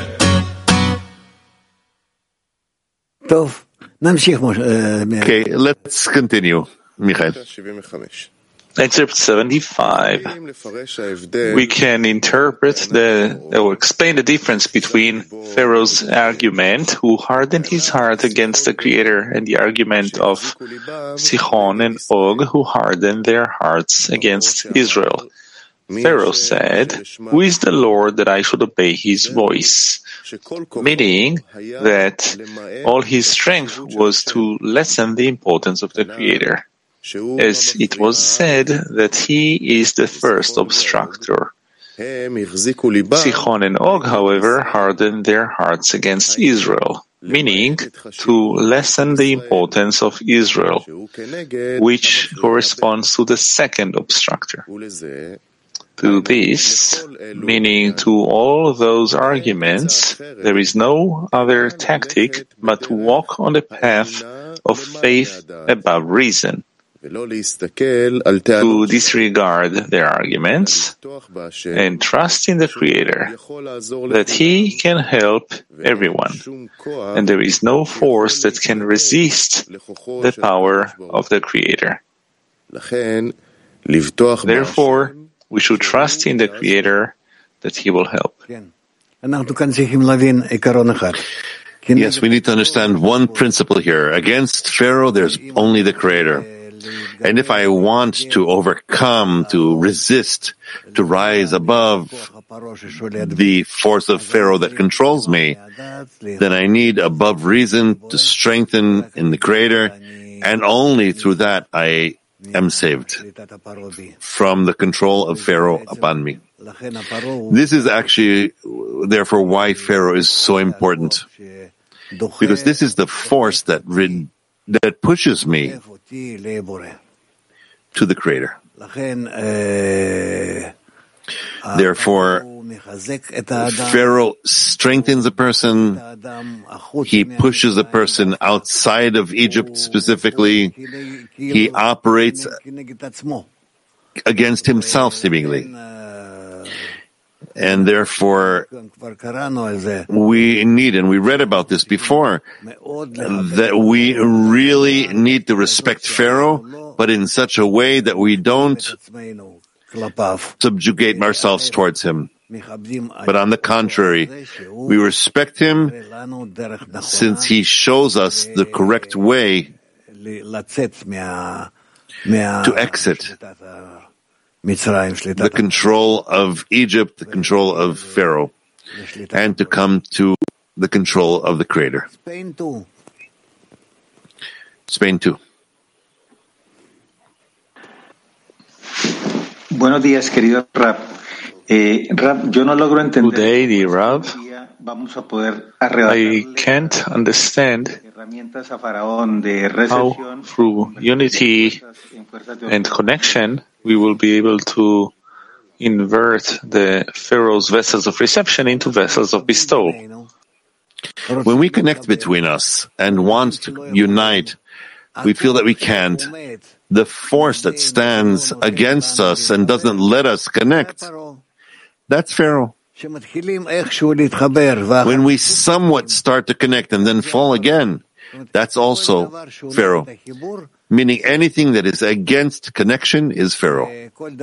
Okay, let's continue, Michael. Excerpt seventy-five. We can interpret the, or explain the difference between Pharaoh's argument, who hardened his heart against the Creator, and the argument of Sihon and Og, who hardened their hearts against Israel. Pharaoh said, "Who is the Lord that I should obey his voice?" Meaning that all his strength was to lessen the importance of the Creator, as it was said that he is the first obstructor. Sichon and Og, however, hardened their hearts against Israel, meaning to lessen the importance of Israel, which corresponds to the second obstructor. To this, meaning to all those arguments, there is no other tactic but to walk on the path of faith above reason, to disregard their arguments and trust in the Creator, that He can help everyone, and there is no force that can resist the power of the Creator. Therefore, we should trust in the Creator that He will help. Yes, we need to understand one principle here. Against Pharaoh, there's only the Creator. And if I want to overcome, to resist, to rise above the force of Pharaoh that controls me, then I need above reason to strengthen in the Creator, and only through that I am saved from the control of Pharaoh upon me. This is actually, therefore, why Pharaoh is so important. Because this is the force that rid, that pushes me to the Creator. Therefore, Pharaoh strengthens a person, he pushes a person outside of Egypt specifically, he operates against himself seemingly. And therefore, we need, and we read about this before, that we really need to respect Pharaoh, but in such a way that we don't subjugate ourselves towards him. But on the contrary, we respect him since he shows us the correct way to exit the control of Egypt, the control of Pharaoh, and to come to the control of the Creator. Spain too. Buenos días, querido Rab. Eh, Rab, yo no logro entender. Good day, dear Rab. I can't understand how, through unity and connection, we will be able to invert the Pharaoh's vessels of reception into vessels of bestowal. When we connect between us and want to unite, we feel that we can't. The force that stands against us and doesn't let us connect, that's Pharaoh. When we somewhat start to connect and then fall again, that's also Pharaoh. Meaning anything that is against connection is Pharaoh. And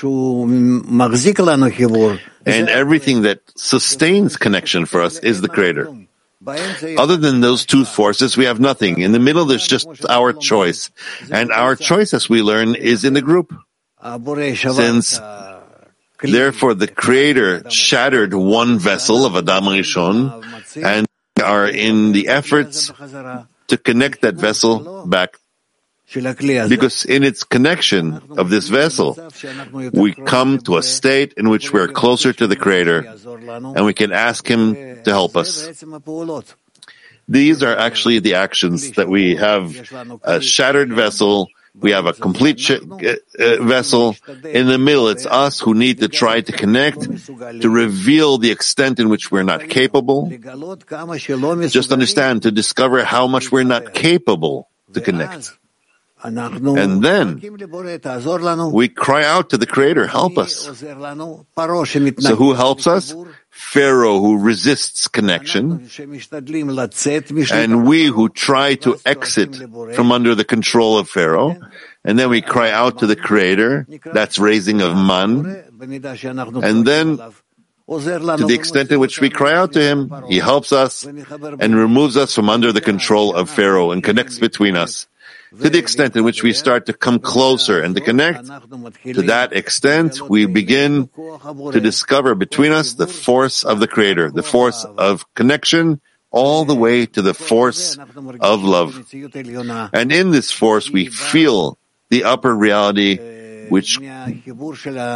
everything that sustains connection for us is the Creator. Other than those two forces, we have nothing. In the middle, there's just our choice. And our choice, as we learn, is in the group. Since, therefore, the Creator shattered one vessel of Adam Rishon and are in the efforts to connect that vessel back. Because in its connection of this vessel, we come to a state in which we're closer to the Creator and we can ask Him to help us. These are actually the actions that we have a shattered vessel, we have a complete sh- uh, vessel. In the middle, it's us who need to try to connect, to reveal the extent in which we're not capable. Just understand, to discover how much we're not capable to connect. And then we cry out to the Creator, help us. So who helps us? Pharaoh, who resists connection, and we who try to exit from under the control of Pharaoh, and then we cry out to the Creator, that's raising of man, and then to the extent in which we cry out to Him, He helps us and removes us from under the control of Pharaoh and connects between us. To the extent in which we start to come closer and to connect, to that extent we begin to discover between us the force of the Creator, the force of connection, all the way to the force of love. And in this force we feel the upper reality which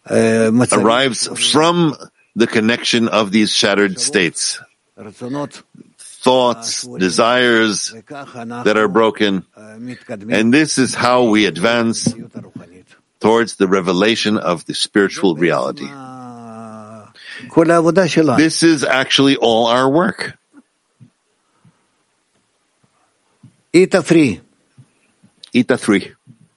arrives from the connection of these shattered states. Thoughts, desires that are broken. And this is how we advance towards the revelation of the spiritual reality. This is actually all our work. Ita three. Ita three.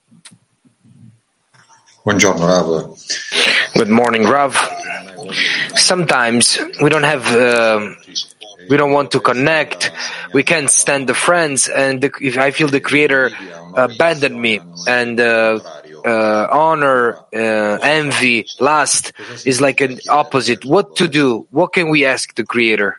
Buongiorno, Rav. Good morning, Rav. Sometimes we don't have, uh, we don't want to connect. We can't stand the friends, and the, if I feel the Creator abandoned me, and uh, uh, honor, uh, envy, lust is like an opposite. What to do? What can we ask the Creator?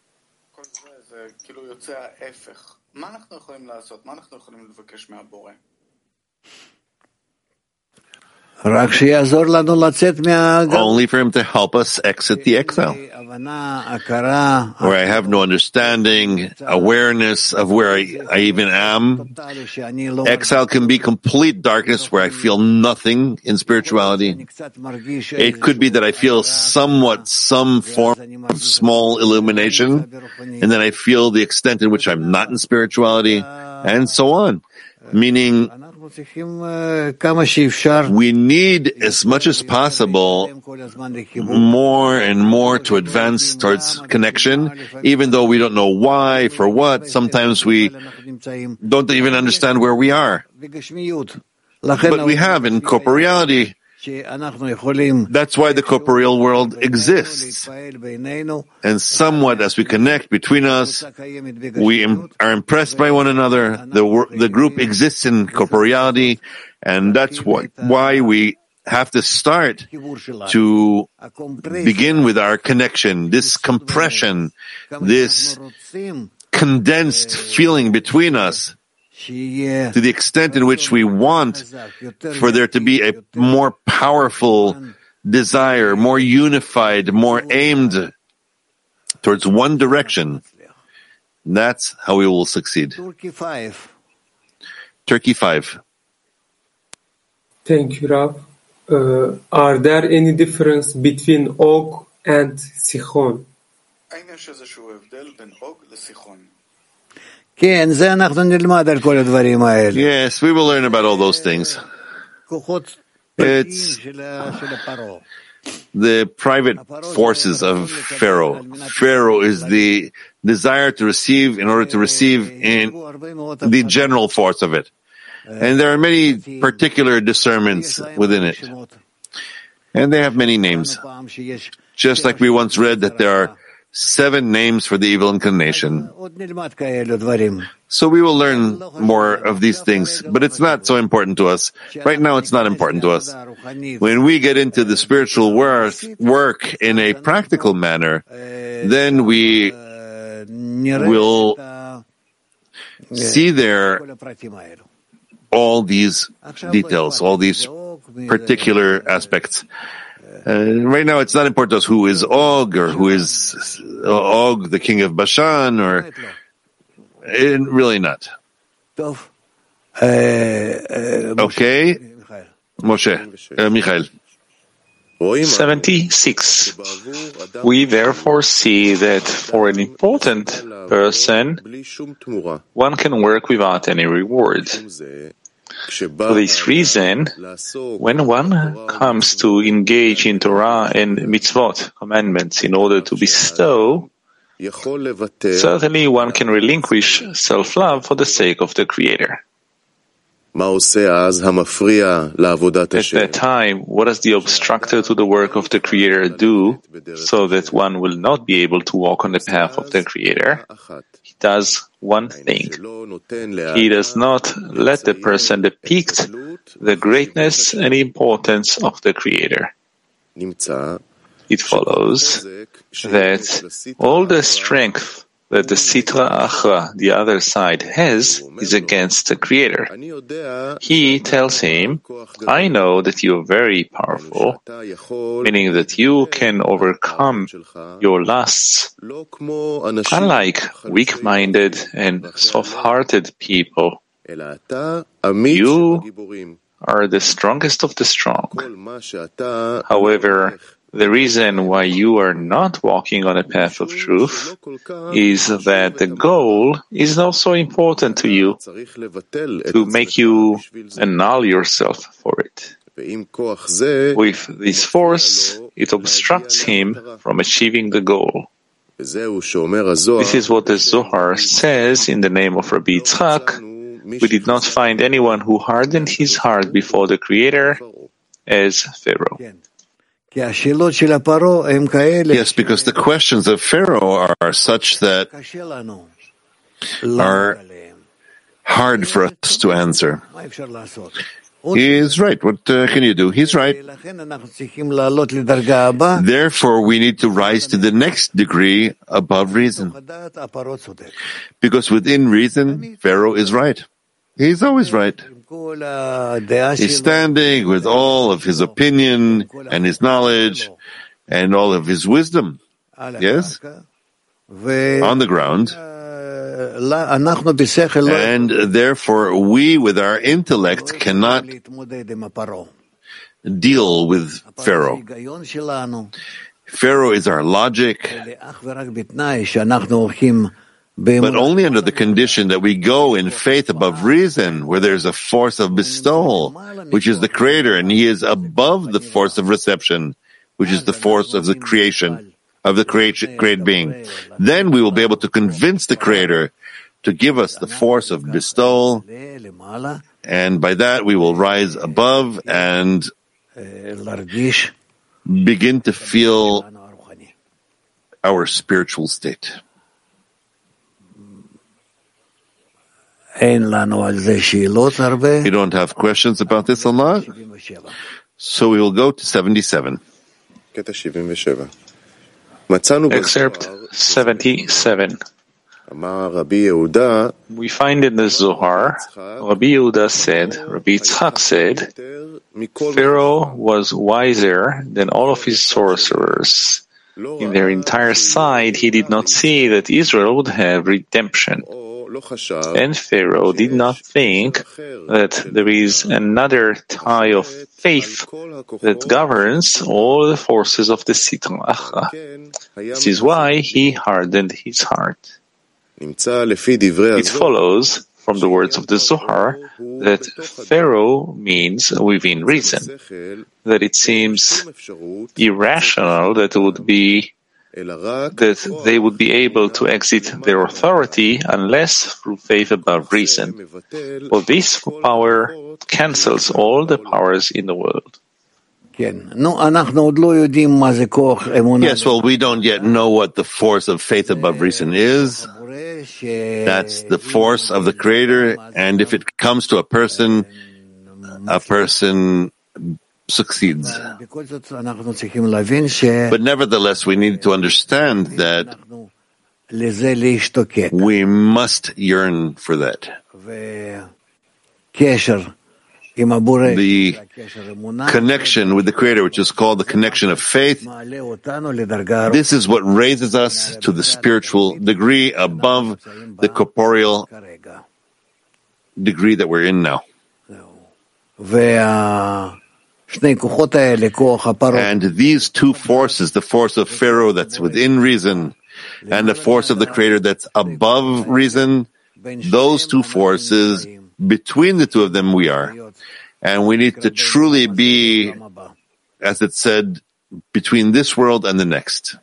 Only for him to help us exit the exile, where I have no understanding, awareness of where I, I even am. Exile can be complete darkness where I feel nothing in spirituality. It could be that I feel somewhat some form of small illumination, and then I feel the extent in which I'm not in spirituality, and so on. Meaning, we need as much as possible more and more to advance towards connection, even though we don't know why, for what. Sometimes we don't even understand where we are. But we have in corporeality. That's why the corporeal world exists. And somewhat as we connect between us, we are impressed by one another. The, the group exists in corporeality, and that's what, why we have to start to begin with our connection, this compression, this condensed feeling between us, to the extent in which we want for there to be a more powerful desire, more unified, more aimed towards one direction. That's how we will succeed. Turkey five. Turkey five. Thank you, Rav. Uh, are there any difference between Og and Sichon? Yes, we will learn about all those things. It's the private forces of Pharaoh. Pharaoh is the desire to receive in order to receive in the general force of it. And there are many particular discernments within it. And they have many names. Just like we once read that there are seven names for the evil inclination. So we will learn more of these things, but it's not so important to us. Right now it's not important to us. When we get into the spiritual work, work in a practical manner, then we will see there all these details, all these particular aspects. Uh, right now, it's not important to us who is Og or who is uh, Og, the king of Bashan, or it, really not. Okay, Moshe, uh, Michael. seventy-six. We therefore see that for an important person, one can work without any reward. For this reason, when one comes to engage in Torah and mitzvot, commandments, in order to bestow, certainly one can relinquish self-love for the sake of the Creator. At that time, what does the obstructor to the work of the Creator do so that one will not be able to walk on the path of the Creator? He does one thing. He does not let the person depict the greatness and importance of the Creator. It follows that all the strength that the Sitra Achra, the other side, has is against the Creator. He tells him, I know that you are very powerful, meaning that you can overcome your lusts. Unlike weak-minded and soft-hearted people, you are the strongest of the strong. However, the reason why you are not walking on a path of truth is that the goal is not so important to you to make you annul yourself for it. With this force, it obstructs him from achieving the goal. This is what the Zohar says in the name of Rabbi Yitzchak. We did not find anyone who hardened his heart before the Creator as Pharaoh. Yes, because the questions of Pharaoh are such that are hard for us to answer. He is right. What uh, can you do? He's right. Therefore, we need to rise to the next degree above reason. Because within reason, Pharaoh is right. He's always right. He's standing with all of his opinion and his knowledge and all of his wisdom. Yes? On the ground. And therefore, we with our intellect cannot deal with Pharaoh. Pharaoh is our logic, but only under the condition that we go in faith above reason, where there's a force of bestowal, which is the Creator, and He is above the force of reception, which is the force of the creation, of the create, create being. Then we will be able to convince the Creator to give us the force of bestowal, and by that we will rise above and begin to feel our spiritual state. We don't have questions about this a lot, so we will go to seventy-seven. Excerpt seventy-seven. We find in the Zohar, Rabbi Yehuda said, Rabbi Yitzchak said, Pharaoh was wiser than all of his sorcerers. In their entire side, he did not see that Israel would have redemption. And Pharaoh did not think that there is another tie of faith that governs all the forces of the Sitra Achra. This is why he hardened his heart. It follows from the words of the Zohar that Pharaoh means within reason, that it seems irrational that it would be that they would be able to exit their authority unless through faith above reason. For this power cancels all the powers in the world. Yes, well, we don't yet know what the force of faith above reason is. That's the force of the Creator, and if it comes to a person, a person succeeds. But nevertheless, we need to understand that we must yearn for that. The connection with the Creator, which is called the connection of faith, this is what raises us to the spiritual degree above the corporeal degree that we're in now. And these two forces, the force of Pharaoh that's within reason and the force of the Creator that's above reason, those two forces, between the two of them we are. And we need to truly be, as it said, between this world and the next.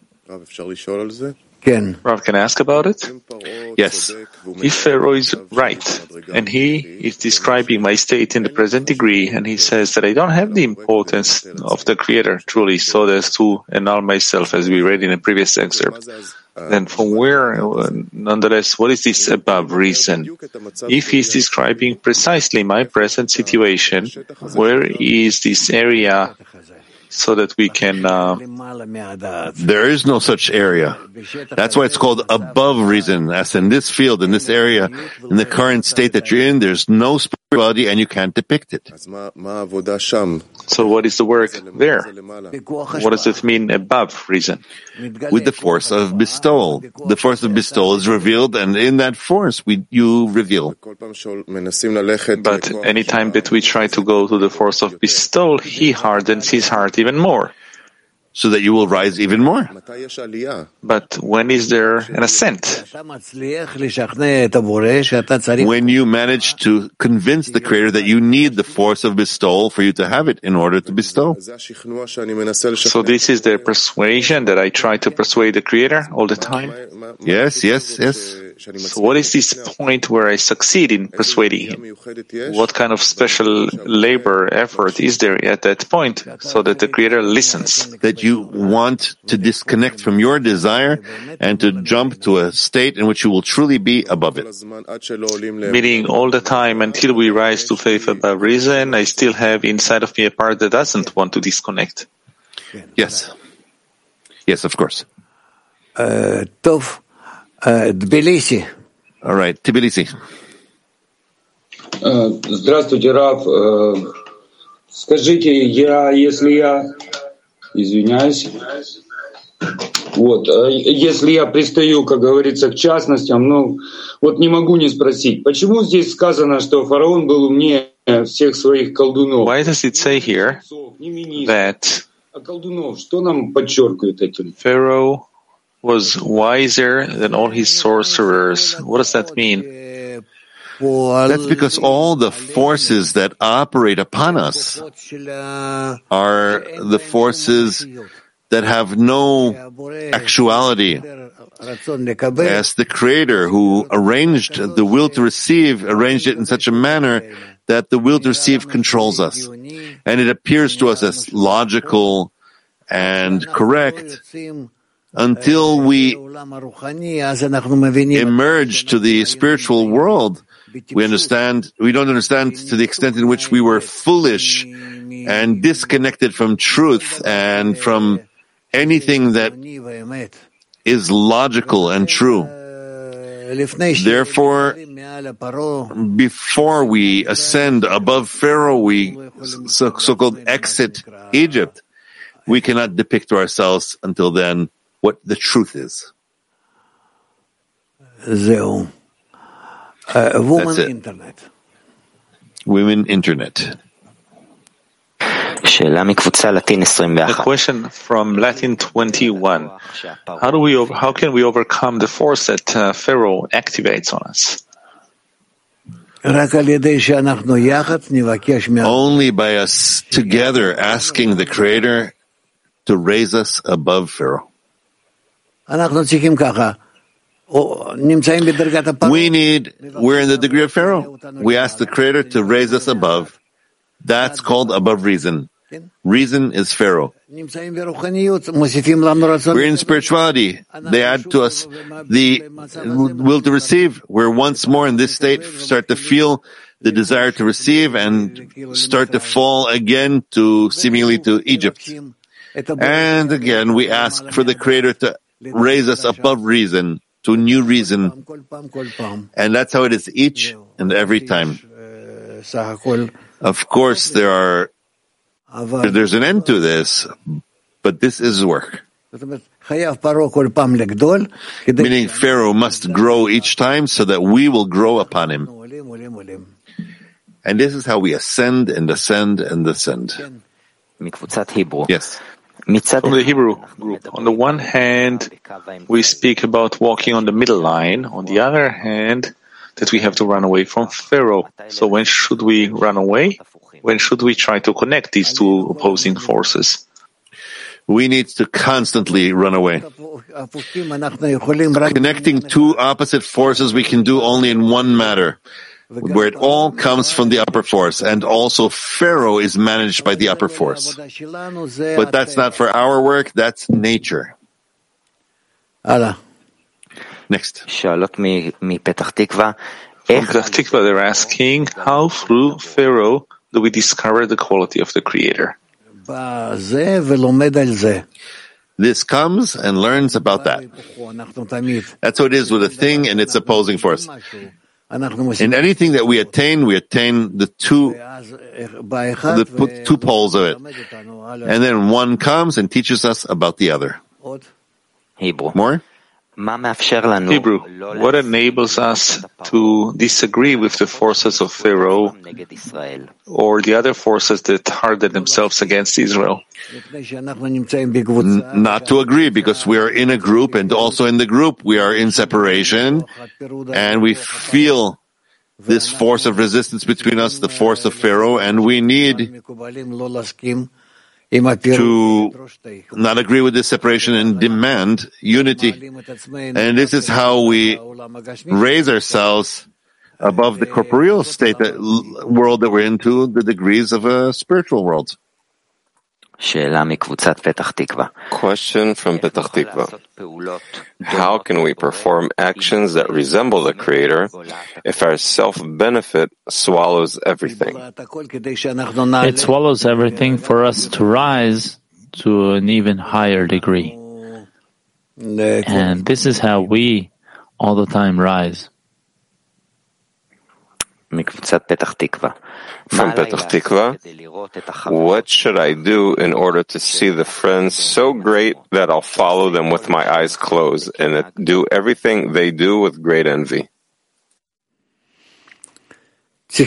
Rav, can I ask about it? Yes. If Pharaoh is right, and he is describing my state in the present degree, and he says that I don't have the importance of the Creator, truly, so as to annul myself, as we read in a previous excerpt, then from where, nonetheless, what is this above reason? If he is describing precisely my present situation, where is this area so that we can... Uh, there is no such area. That's why it's called above reason. As in this field, in this area, in the current state that you're in, there's no spirituality and you can't depict it. So what is the work there? What does it mean above reason? With the force of bestowal. The force of bestowal is revealed, and in that force we you reveal. But anytime that we try to go to the force of bestowal, he hardens his heart even more. So that you will rise even more. But when is there an ascent? When you manage to convince the Creator that you need the force of bestowal for you to have it in order to bestow. So this is the persuasion that I try to persuade the Creator all the time? Yes, yes, yes. So what is this point where I succeed in persuading him? What kind of special labor, effort is there at that point so that the Creator listens? That you want to disconnect from your desire and to jump to a state in which you will truly be above it. Meaning all the time until we rise to faith above reason, I still have inside of me a part that doesn't want to disconnect. Yes. Yes, of course. Uh, Tov, uh, Tbilisi. All right, Tbilisi. Здравствуйте, Рав. Скажите, я, если я Извиняюсь. Вот, если я пристаю, как говорится, к частностям, ну, вот не могу не спросить, почему здесь сказано, что фараон был умнее всех своих колдунов? Why does it say here that а колдунов, что нам подчеркивает этим? Pharaoh was wiser than all his sorcerers? What does that mean? That's because all the forces that operate upon us are the forces that have no actuality. As the Creator who arranged the will to receive, arranged it in such a manner that the will to receive controls us. And it appears to us as logical and correct until we emerge to the spiritual world. We understand, we don't understand to the extent in which we were foolish and disconnected from truth and from anything that is logical and true. Therefore, before we ascend above Pharaoh, we so, so-called exit Egypt, we cannot depict to ourselves until then what the truth is. Zeu. Uh, woman internet. Women internet. A question from Latin twenty-one. How do we over, how can we overcome the force that uh, Pharaoh activates on us? Only by us together asking the Creator to raise us above Pharaoh. We need, we're in the degree of Pharaoh. We ask the Creator to raise us above. That's called above reason. Reason is Pharaoh. We're in spirituality. They add to us the will to receive. We're once more in this state, start to feel the desire to receive and start to fall again to seemingly to Egypt. And again, we ask for the Creator to raise us above reason, to new reason. And that's how it is each and every time. Of course, there are, there's an end to this, but this is work. Meaning Pharaoh must grow each time so that we will grow upon him. And this is how we ascend and ascend and ascend. Yes. From the Hebrew group, on the one hand, we speak about walking on the middle line. On the other hand, that we have to run away from Pharaoh. So when should we run away? When should we try to connect these two opposing forces? We need to constantly run away. Connecting two opposite forces we can do only in one matter, where it all comes from the upper force, and also Pharaoh is managed by the upper force. But that's not for our work, that's nature. Next. From Petach Tikva, they're asking, how through Pharaoh do we discover the quality of the Creator? This comes and learns about that. That's what it is with a thing and its opposing force. In anything that we attain, we attain the two, the two poles of it. And then one comes and teaches us about the other. Hebrew. More? Hebrew. What enables us to disagree with the forces of Pharaoh or the other forces that harden themselves against Israel? N- not to agree, because we are in a group, and also in the group we are in separation, and we feel this force of resistance between us, the force of Pharaoh, and we need to not agree with this separation and demand unity. And this is how we raise ourselves above the corporeal state, that world that we're into, the degrees of a spiritual world. Question from Petach Tikva. How can we perform actions that resemble the Creator if our self-benefit swallows everything? It swallows everything for us to rise to an even higher degree. And this is how we all the time rise. From Petach Tikva, what should I do in order to see the friends so great that I'll follow them with my eyes closed and do everything they do with great envy? You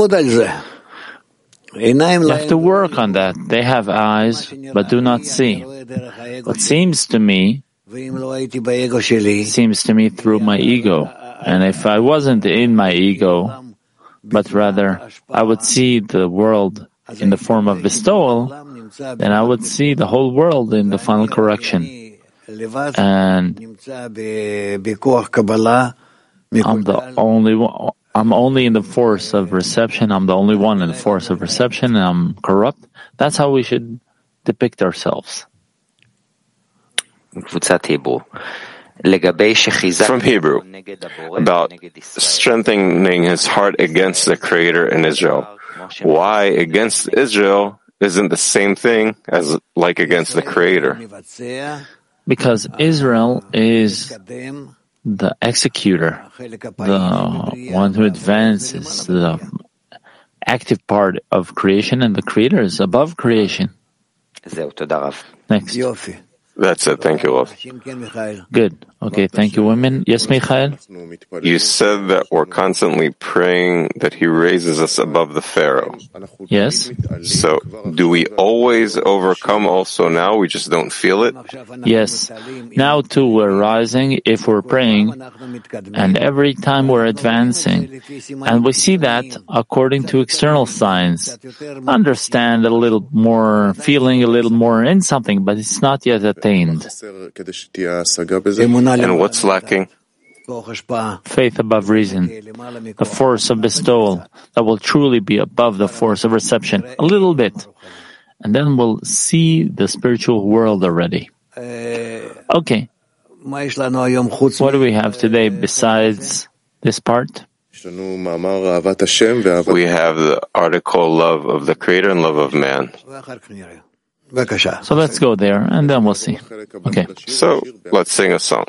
have to work on that. They have eyes, but do not see. What seems to me, seems to me through my ego. And if I wasn't in my ego, but rather I would see the world in the form of bestowal, then I would see the whole world in the final correction. And I'm the only one. I'm only in the force of reception. I'm the only one in the force of reception, and I'm corrupt. That's how we should depict ourselves. From Hebrew, about strengthening his heart against the Creator in Israel. Why against Israel isn't the same thing as like against the Creator? Because Israel is the executor, the one who advances, the active part of creation, and the Creator is above creation. Next. That's it. Thank you, love. Good. Okay, thank you, women. Yes, Michael? You said that we're constantly praying that he raises us above the Pharaoh. Yes. So, do we always overcome also now? We just don't feel it? Yes. Now, too, we're rising if we're praying, and every time we're advancing. And we see that according to external signs. Understand a little more, feeling a little more in something, but it's not yet attained. And what's lacking? Faith above reason, the force of bestowal that will truly be above the force of reception, a little bit, and then we'll see the spiritual world already. Okay, what do we have today besides this part? We have the article love of the Creator and love of man. So let's go there, and then we'll see. Okay. So let's sing a song.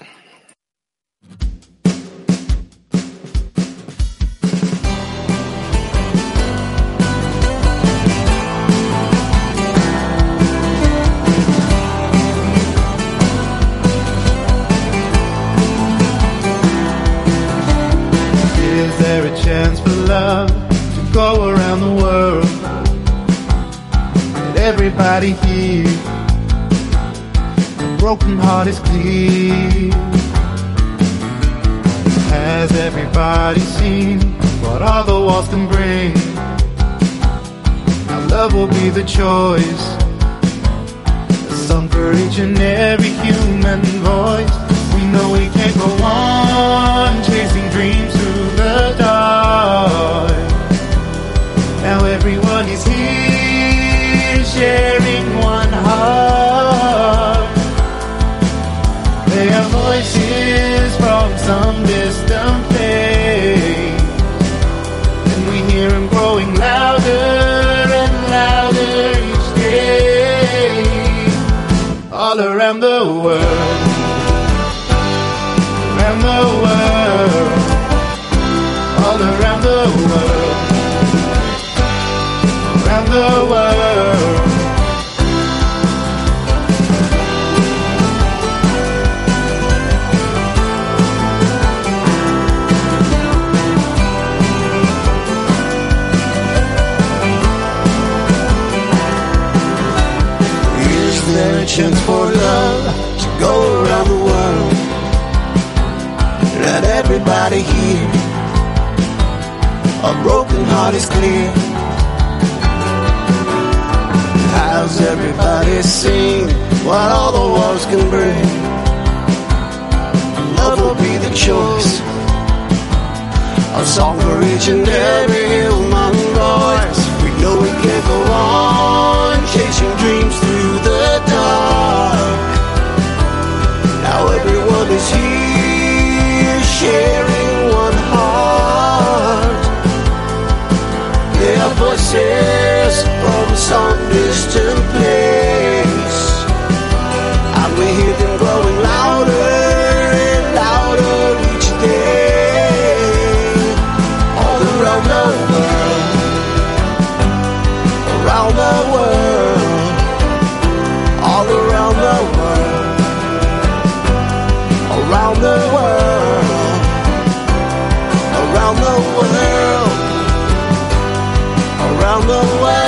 Is there a chance for love to go around the world? Everybody here, a broken heart is clear. Has everybody seen what all the walls can bring? Now love will be the choice, a song for each and every human voice. We know we can't go on chasing dreams through the dark. Now everyone is here, sharing one heart. They are voices from some distant place, and we hear them growing louder and louder each day. all around the world, around the world. Is there a chance for love to go around the world? Let everybody hear. A broken heart is clear. How's everybody sing what all the wars can bring? Love will be the choice. A song for each and every human voice. We know we can't go on chasing dreams through the dark. Now everyone is here sharing one heart. They are voices from some distant place, and we hear them growing louder and louder each day. All around the world, around the world, all around the world, around the world, around the world, around the world.